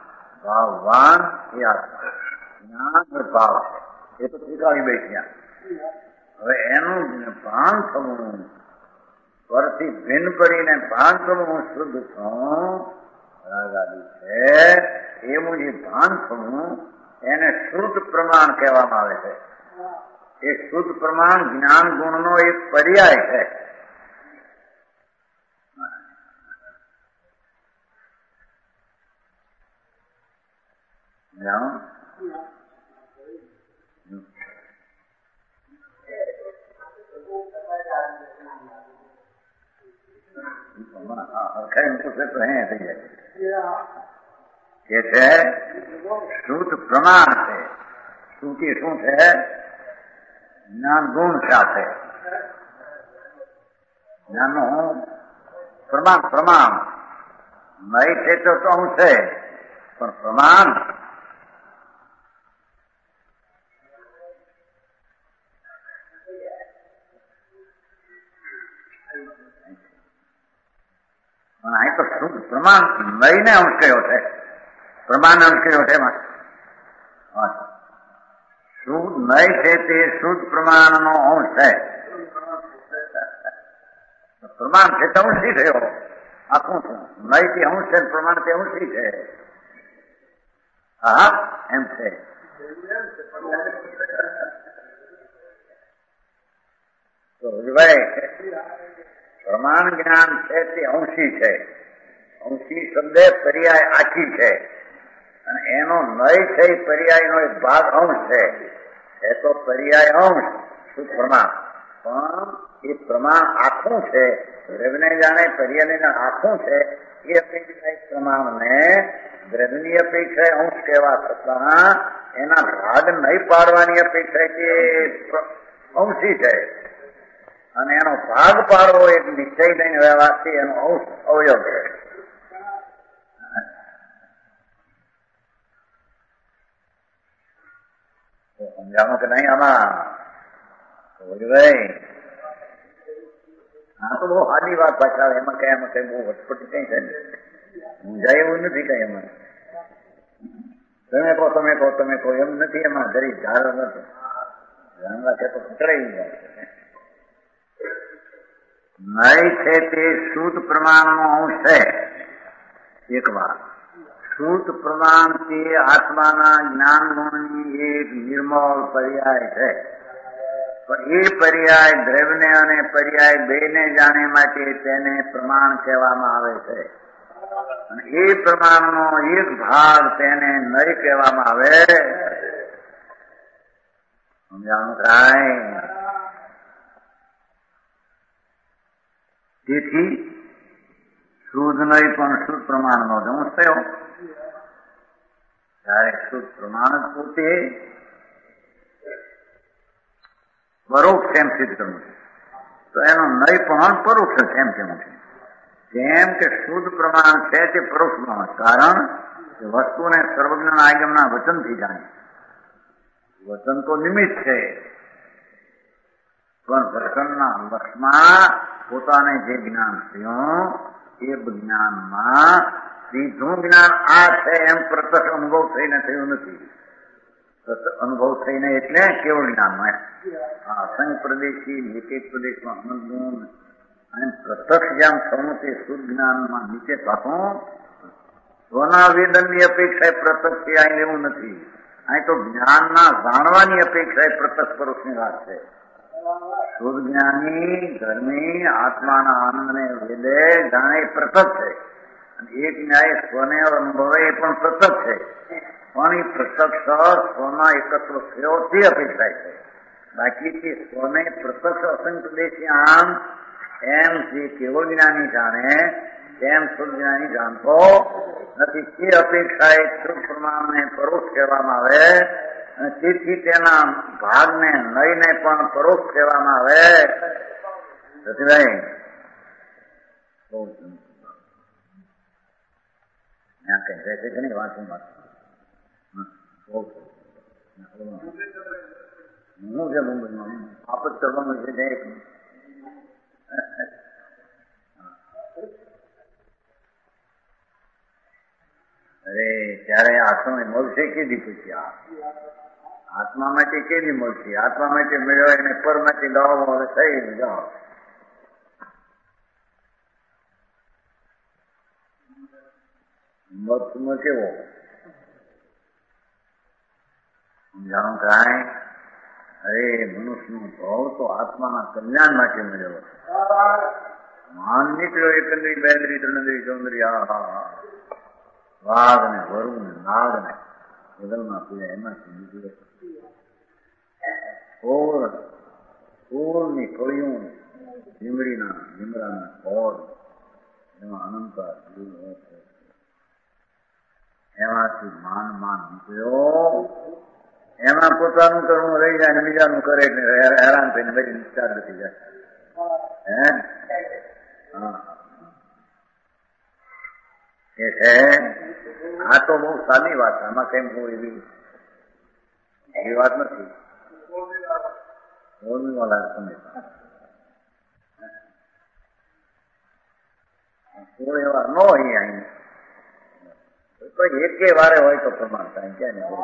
એ આત્મા, જ્ઞાન ભાવ છે. એ તો સ્વીકારી બેઠ્યા. હવે એનું ભાન થવું, પરથી ભિન્ન પડીને ભાન થવું શુદ્ધ થવું રાગાદી છે. એવું જે ભાન થવું એને શુદ્ધ પ્રમાણ કહેવામાં આવે છે. એ શુદ્ધ પ્રમાણ જ્ઞાન ગુણનો એક પર્યાય છે. કે છે શુદ્ધ પ્રમાણ છે. શ્રુતિ શું છે? જ્ઞાન ગુણ સાથે જ્ઞાનનું પ્રમાણ નહીં છે તો હું છે, પણ પ્રમાણ પણ અહીં તો શુદ્ધ પ્રમાણ લઈને અંશ કયો છે, પ્રમાણ અંશ કયો છે. શુદ્ધ નહીં છે તે શુદ્ધ પ્રમાણનો અંશ છે. પ્રમાણ છે તો અંશી થયો. આખું નહીં તે અંશ છે, પ્રમાણ તે અંશી છે. હા એમ છે. તો ભાઈ પ્રમાણ જ્ઞાન છે તે અંશી છે. અંશી શબ્દ પર્યાય આખી છે, અને એનો નય છે પર્યાયનો એક ભાગ અંશ છે. એ તો પર્યાય અંશ શું પ્રમાણ, પણ એ પ્રમાણ આખું છે. દ્રવ્યને જાણે પર્યાય આખું છે. એ અપેક્ષા પ્રમાણને દ્રવ્યની અપેક્ષા અંશ કહેવા છતાં એના ભાગ નહીં પાડવાની અપેક્ષા કે અંશી છે, અને એનો ભાગ પાડવો એક નિશ્ચય લઈને વ્યવહારથી એનો અંશ અવયવ છે. સમજાવો કે નહીં? આમાં હા તો બહુ સારી વાત પાછા એમાં કઈ બહુ વટપટી કઈ છે, સમજાય એવું નથી કઈ. એમાં તમે કહો એમ નથી. એમાં ગરીબ ધારો નથી જાણવા છે તો પકડાઈ જાય. નહીં છે તે શુદ્ધ પ્રમાણનો અંશ છે. એક વાત શુદ્ધ પ્રમાણ તે આત્માના જ્ઞાન ગુણની એક નિર્મળ પર્યાય છે. પણ એ પર્યાય દ્રવ્યને અને પર્યાય બેને જાણે માટે તેને પ્રમાણ કહેવામાં આવે છે, અને એ પ્રમાણનો એક ભાગ તેને નહીં કહેવામાં આવે. સમજાણું થાય? તેથી શુદ્ધ નહીં પણ શુદ્ધ પ્રમાણનો દંશ થયો. ત્યારે શુદ્ધ પ્રમાણ પોતે પરોક્ષ એમ સિદ્ધ કરવું છે, તો એનો નહીં પણ પરોક્ષ એમ કેવું છે. જેમ કે શુદ્ધ પ્રમાણ છે તે પરોક્ષ પ્રમાણ, કારણ કે વસ્તુને સર્વજ્ઞ આગમના વચનથી જાણે. વચન તો નિમિત્ત છે, પણ વચનના વશમાં પોતાને જે જ્ઞાન થયું એ જ્ઞાનમાં સીધું જ્ઞાન આ છે એમ પ્રત્યક્ષ અનુભવ થઈને થયું નથી. અનુભવ થઈને એટલે કેવળ જ્ઞાનમાં સંઘ પ્રદેશી એક પ્રદેશમાં અનંત ગુણ અને પ્રત્યક્ષ જ્યાં થવું તે શુદ્ધ જ્ઞાનમાં નીચે પાછું સ્વના વેદનની અપેક્ષાએ પ્રત્યક્ષ અહીં લેવું નથી. અહીં તો જ્ઞાનના જાણવાની અપેક્ષાએ પ્રત્યક્ષ પરોક્ષની વાત છે. શુદ્ધ જ્ઞાની ધર્મી આત્માના આનંદને વેદે જાણે પ્રત્યક્ષ છે, અને એક ન્યાય સ્વને અનુભવે એ પણ પ્રત્યક્ષ છે. પણ એ પ્રત્યક્ષ સ્વના એકત્ર થયો તે અપેક્ષાય છે. બાકી સ્વને પ્રત્યક્ષ અસંખ્ય દેશી આમ એમ જે કેવો જ્ઞાની જાણે તેમ શુદ્ધ જ્ઞાની જાણતો નથી. તે અપેક્ષાએ શુદ્ધ પ્રમાણને પરોક્ષ કહેવામાં આવે, અને તેથી તેના ભાગને લઈને પણ પરોક્ષ કહેવામાં આવે. સતીભાઈ ત્યાં કઈ રહેશે કે નહીં વાંચું હું છે મુંબઈમાં આપત કરવાનું છે. અરે ત્યારે આત્મા મળશે કેદી પછી આત્મા માટે કેદી મળશે? આત્મા માટે મેળવાય ને પર માટે ગાવો હવે થઈ જાઓ. મતમાં કેવો સમજાણું કાંઈ? અરે મનુષ્યનો ભાવ તો આત્માના કલ્યાણ માટે મળ્યો. માન નીકળ્યો એકંદરી બેંદરી ત્રણદરી ચોંદરી વાઘ ને વરુ ને નાગ ને બદલમાં પીડા એમાંથી નીકળે. ફૂલની કળીઓ લીમડીના લીમડાના ફળ એમાં અનંતા એમાંથી માન નીકળ્યો. એમાં પોતાનું કરવું રહી જાય ને બીજાનું કરે એટલે હેરાન થઈને બધી નિષ્ઠા નથી જાય. એ છે આ તો બહુ સાદી વાત છે. આમાં કેમ હું એવી વાત નથી. વાળા સમય કોઈ એવા ન હોય અહીં કોઈ એકે વારે હોય તો પ્રમાણ થાય ક્યાં ને.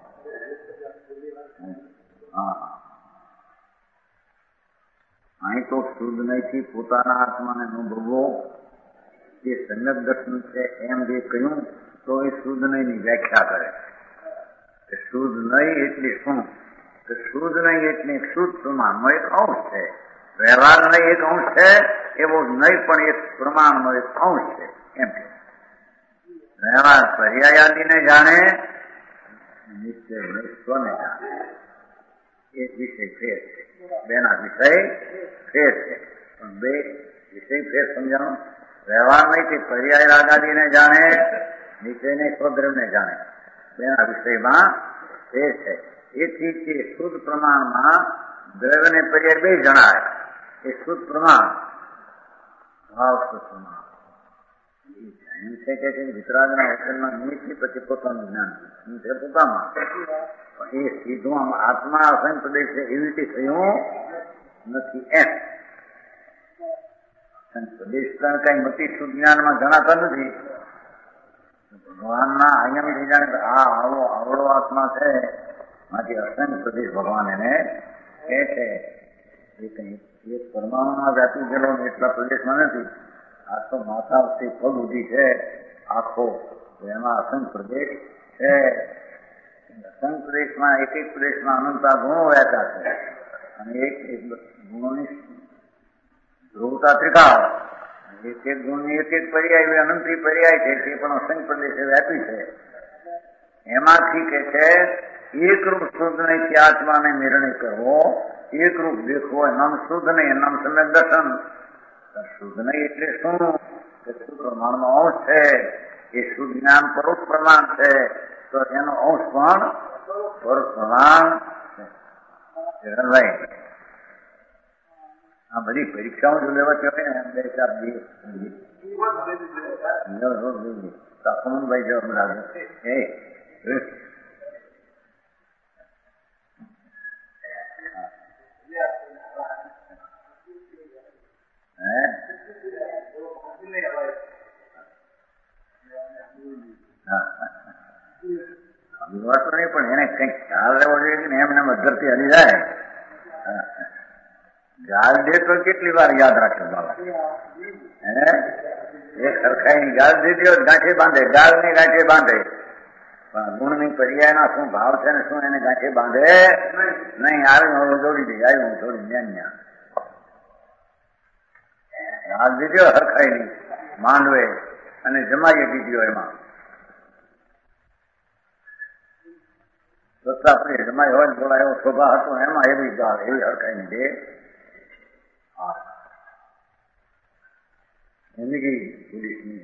અહીં તો શુદ્ધ નહીંથી પોતાના આત્માને અનુભવો જે સમ્યક દર્શન છે એમ જે કહ્યું તો એ શુદ્ધ નહીંની વ્યાખ્યા કરે કે શુદ્ધ નહીં એટલે શું? કે શુદ્ધ નહીં એટલે શુદ્ધ પ્રમાણનો એક અંશ છે. વ્યવહારનો એક અંશ છે એવો નહીં પણ એક પ્રમાણનો એક અંશ છે એમ કે વ્યવહાર પર્યાયાદીને જાણે, નિશ્ચય સ્વને જાણે. એક વિષય ફેર છે, બેના વિષય ફેર છે, પણ બે વિષય ફેર સમજાણો. વ્યવહાર નહીં તે પર્યાય રાગાદીને જાણે, નિશ્ચયને સ્વદ્રવ્યને જાણે. બેના વિષયમાં ફેર છે. એથી તે શુદ્ધ પ્રમાણમાં દ્રવ્યને પર્યાય બે જણાય. એ શુદ્ધ પ્રમાણ ભાવ શુદ્ધ પ્રમાણ એમ છે કે વિતરાગના વચનમાં નિમિત્તથી પછી પોતાનું જ્ઞાન છે પોતામાં. એ સીધું આમ આત્મા અસંગ પ્રદેશ છે એવી રીતે થયું નથી એમ. પ્રદેશ કઈ મતિ શુદ્ધ જ્ઞાનમાં જણાતા નથી. ભગવાનના અહીંયા જાણે આ આવડો આત્મા છે માંથી અસંગ પ્રદેશ ભગવાન એને કહે છે. એ કઈ એક પરમાણુમાં વ્યાપી ગયેલો એટલા પ્રદેશમાં નથી. આ તો માથાથી પગ ઉધી છે આખો, એમાં અસંગ પ્રદેશ છે. અસંગ પ્રદેશમાં એક એક પ્રદેશમાં અનંતા ગુણો વ્યાખ્યા છે, અને એક એક ગુણોની ધ્રુવતા ત્રિકાળ. એક એક ગુણની એક એક પર્યાય અનંતરી પર્યાય છે તે પણ અસંગ પ્રદેશે વ્યાપી છે. એમાંથી કે છે એકરૂપ શુદ્ધ નહીં આત્માને નિર્ણય કરવો, એકરૂપ દેખવો એનામ શુદ્ધ નહીં, એનામ સમ્યક દર્શન. શુદ્ધ નહીં એટલે શું? કે શુદ્ધ પ્રમાણનો અંશ છે. એ શુદ્ધ જ્ઞાન પરોક્ષ પ્રમાણ છે, તો એનો અંશ પણ પરોક્ષ પ્રમાણ છે. આ બધી પરીક્ષાઓ જો લેવાતી હોય ને બે ચાર દિવસ ભાઈ જવાબ લાગે વાત નહીં, પણ એને કઈક ખ્યાલ રહેવો જોઈએ કે એમને મધરથી હલી જાય. ગાળ દે તો કેટલી વાર યાદ રાખે બાબા? હે, એક સરખાઈની ગાળ દીધી હોય ગાંઠે બાંધે, ગાળ ની ગાંઠે બાંધે, પણ ગુણ ની પર્યાયના શું ભાવ છે ને શું એને ગાંઠે બાંધે નહીં. આવી હું દોડી દઈ, આવી હું થોડી ન્યા ગાળ દીધી હોય સરખાઈની માંડવે અને જમાઈ દીધી હોય એમાં રસ્તા પડી જમાઈ હોય થોડા એવો સ્વભાવ હતો એમાં એવી ગાળ એવી સરખાઈની દે. જિંદગી પોલીસની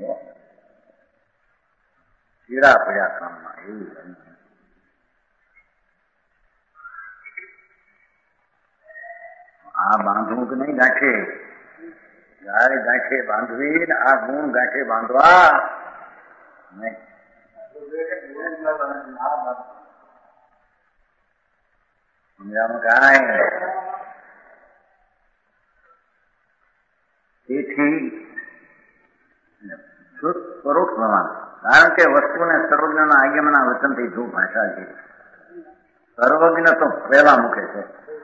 ચીરા પડ્યા કામમાં એવું. આ બાંધવું કે નહીં ગાંઠે, ગાય ગાંઠે બાંધવી ને આ ગુણ ગાંઠે બાંધવા નહીં. સમજાવવાનું કાંઈ. તેથી પરોક્ષ પ્રમાણ, કારણ કે વસ્તુને સર્વજ્ઞના આગમના વચનથી જો ભાષા છે. સર્વજ્ઞ તો પહેલા મૂકે છે,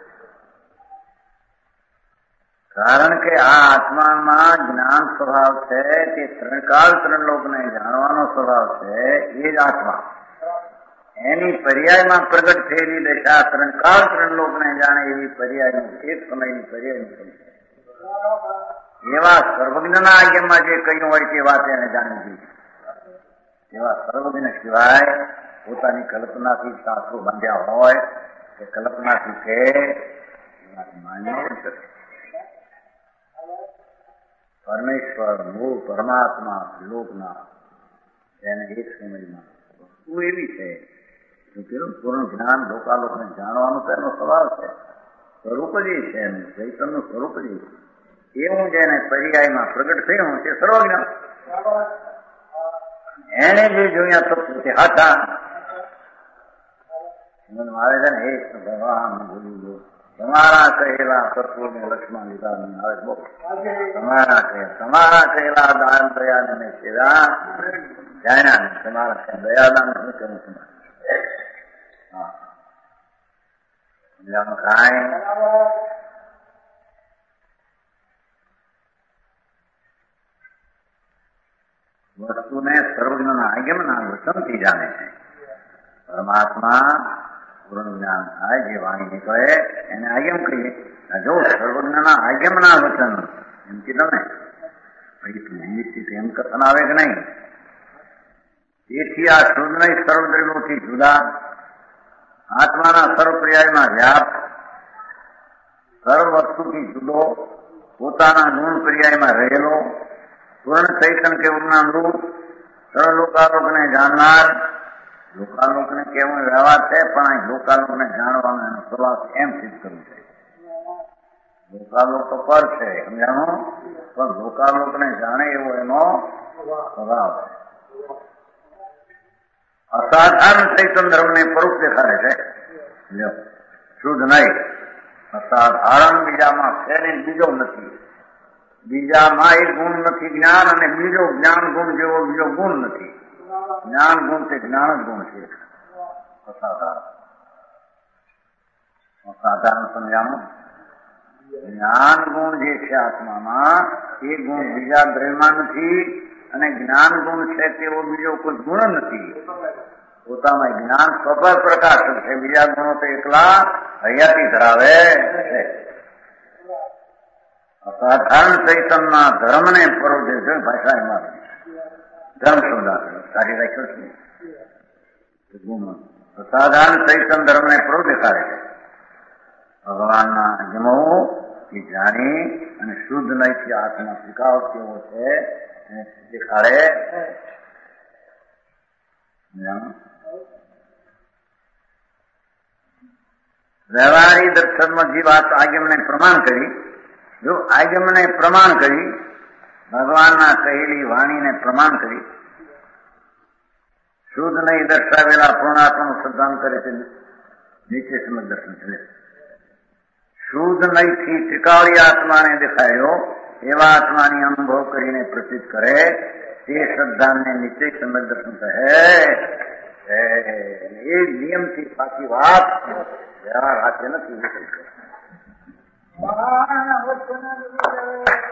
કારણ કે આ આત્મામાં જ્ઞાન સ્વભાવ છે તે ત્રણકાળ ત્રણ લોકને જાણવાનો સ્વભાવ છે. એ જ આત્મા એની પર્યાયમાં પ્રગટ થયેલી દશા ત્રણકાળ ત્રણ લોકને જાણે એવી પર્યાયનું એક સમયની પર્યાયનું છે. એવા સર્વજ્ઞના આજ્ઞામાં જે કહ્યું હોય તે વાત એને જાણવી જોઈએ. એવા સર્વજ્ઞ સિવાય પોતાની કલ્પનાથી શાસ્ત્રો બાંધ્યા હોય કે કલ્પનાથી કે માન્ય કરે. પરમેશ્વર મૂળ પરમાત્મા લોકના એને એક સમયમાં વસ્તુ એવી છે પૂર્ણ જ્ઞાન લોકાલોકને જાણવાનું તેનો સ્વભાવ છે. સ્વરૂપ જ છે એનું ચૈતનનું સ્વરૂપ જ એવું જેને પર્યાયમાં પ્રગટ થયું તે સર્વજ્ઞ. એને જે જોયા તો તે હતા આવે છે ને એક ભગવાન બોલી તમારા કહેલા તત્વોને લક્ષ્મણ લીધા નહીં આવે બહુ તમારા કહેલા દાન દયા ને સેવા જાણ્યા નહીં તમારા દયાદાન શું કરું તમારે કાંઈ વસ્તુને સર્વજ્ઞના આગમના વચનથી જાણે છે. પરમાત્મા પૂર્ણ જ્ઞાન થાય જે વાણી નીકળે એને આગમ કહીએ. જો સર્વજ્ઞના આગમના વચન એમ કે તમે એમ કથન આવે કે નહીં. તેથી આ શુદ્ધ નહીં સર્વદ્રવ્યોથી જુદા આત્માના સર્વ પર્યાયમાં વ્યાપ સર્વ વસ્તુથી જુદો પોતાના ગુણ પર્યાયમાં રહેલો પૂર્ણ ચૈતન કે ઉર્નાન રૂપ સર્વ લોકાલોકને જાણનાર. લોકાલોકને કેવું વ્યવહાર છે પણ અહીં લોકાલોકને જાણવાનો એનો સ્વભાવ એમ સિદ્ધ કરવું છે. લોકાલોક તો પર છે સમજાણું, પણ લોકાલોકને જાણે એવો એનો સ્વભાવ છે. અસાધારણ ચૈતન ધર્મને પરોક્ષ દેખાડે છે. શુદ્ધ નહીં અસાધારણ બીજામાં છે ને બીજો નથી. બીજામાં એક ગુણ નથી જ્ઞાન અને બીજો જ્ઞાન ગુણ જેવો બીજો ગુણ નથી. જ્ઞાન ગુણ તે જ્ઞાન જ ગુણ છે. અસાધારણ સમજાણું. જ્ઞાન ગુણ જે છે આત્મામાં એ ગુણ બીજા દ્રવ્યમાં નથી અને જ્ઞાન ગુણ છે તેવો બીજો કોઈ ગુણ નથી. પોતામાં જ્ઞાન સ્વભાવ પ્રકાશ છે. બીજા ગુણો તો એકલા હયાતી ધરાવે છે. અસાધારણ ચૈતનના ધર્મને પરોજે છે. ભાષા એમાં ધર્મ શબ્દ સારી રાખ્યો છે. અસાધારણ ચૈતન ધર્મને પરો દેખાડે છે. ભગવાનના જમો એ જાણી અને શુદ્ધ નહીથી આત્મા સ્વીકાર કેવો છે એને દેખાડે. વ્યવહારી દર્શનમાં જે વાત આગમને પ્રમાણ કરી, જો આગમને પ્રમાણ કરી ભગવાનના કહેલી વાણીને પ્રમાણ કરી શુદ્ધ નહીં દર્શાવેલા પૂર્ણાત્માનું સિદ્ધાંત કરે છે. નીચે સમજ દર્શન છે. શુદ્ધ નહીંથી ત્રિકાળી આત્માને દેખાયો એવા આત્માની અનુભવ કરીને પ્રસિદ્ધ કરે તે શ્રદ્ધાને નીચે સમજ દર્શન કહે. એ નિયમથી સાચી વાત વ્યવહાર હાથે નથી. લક્ષણ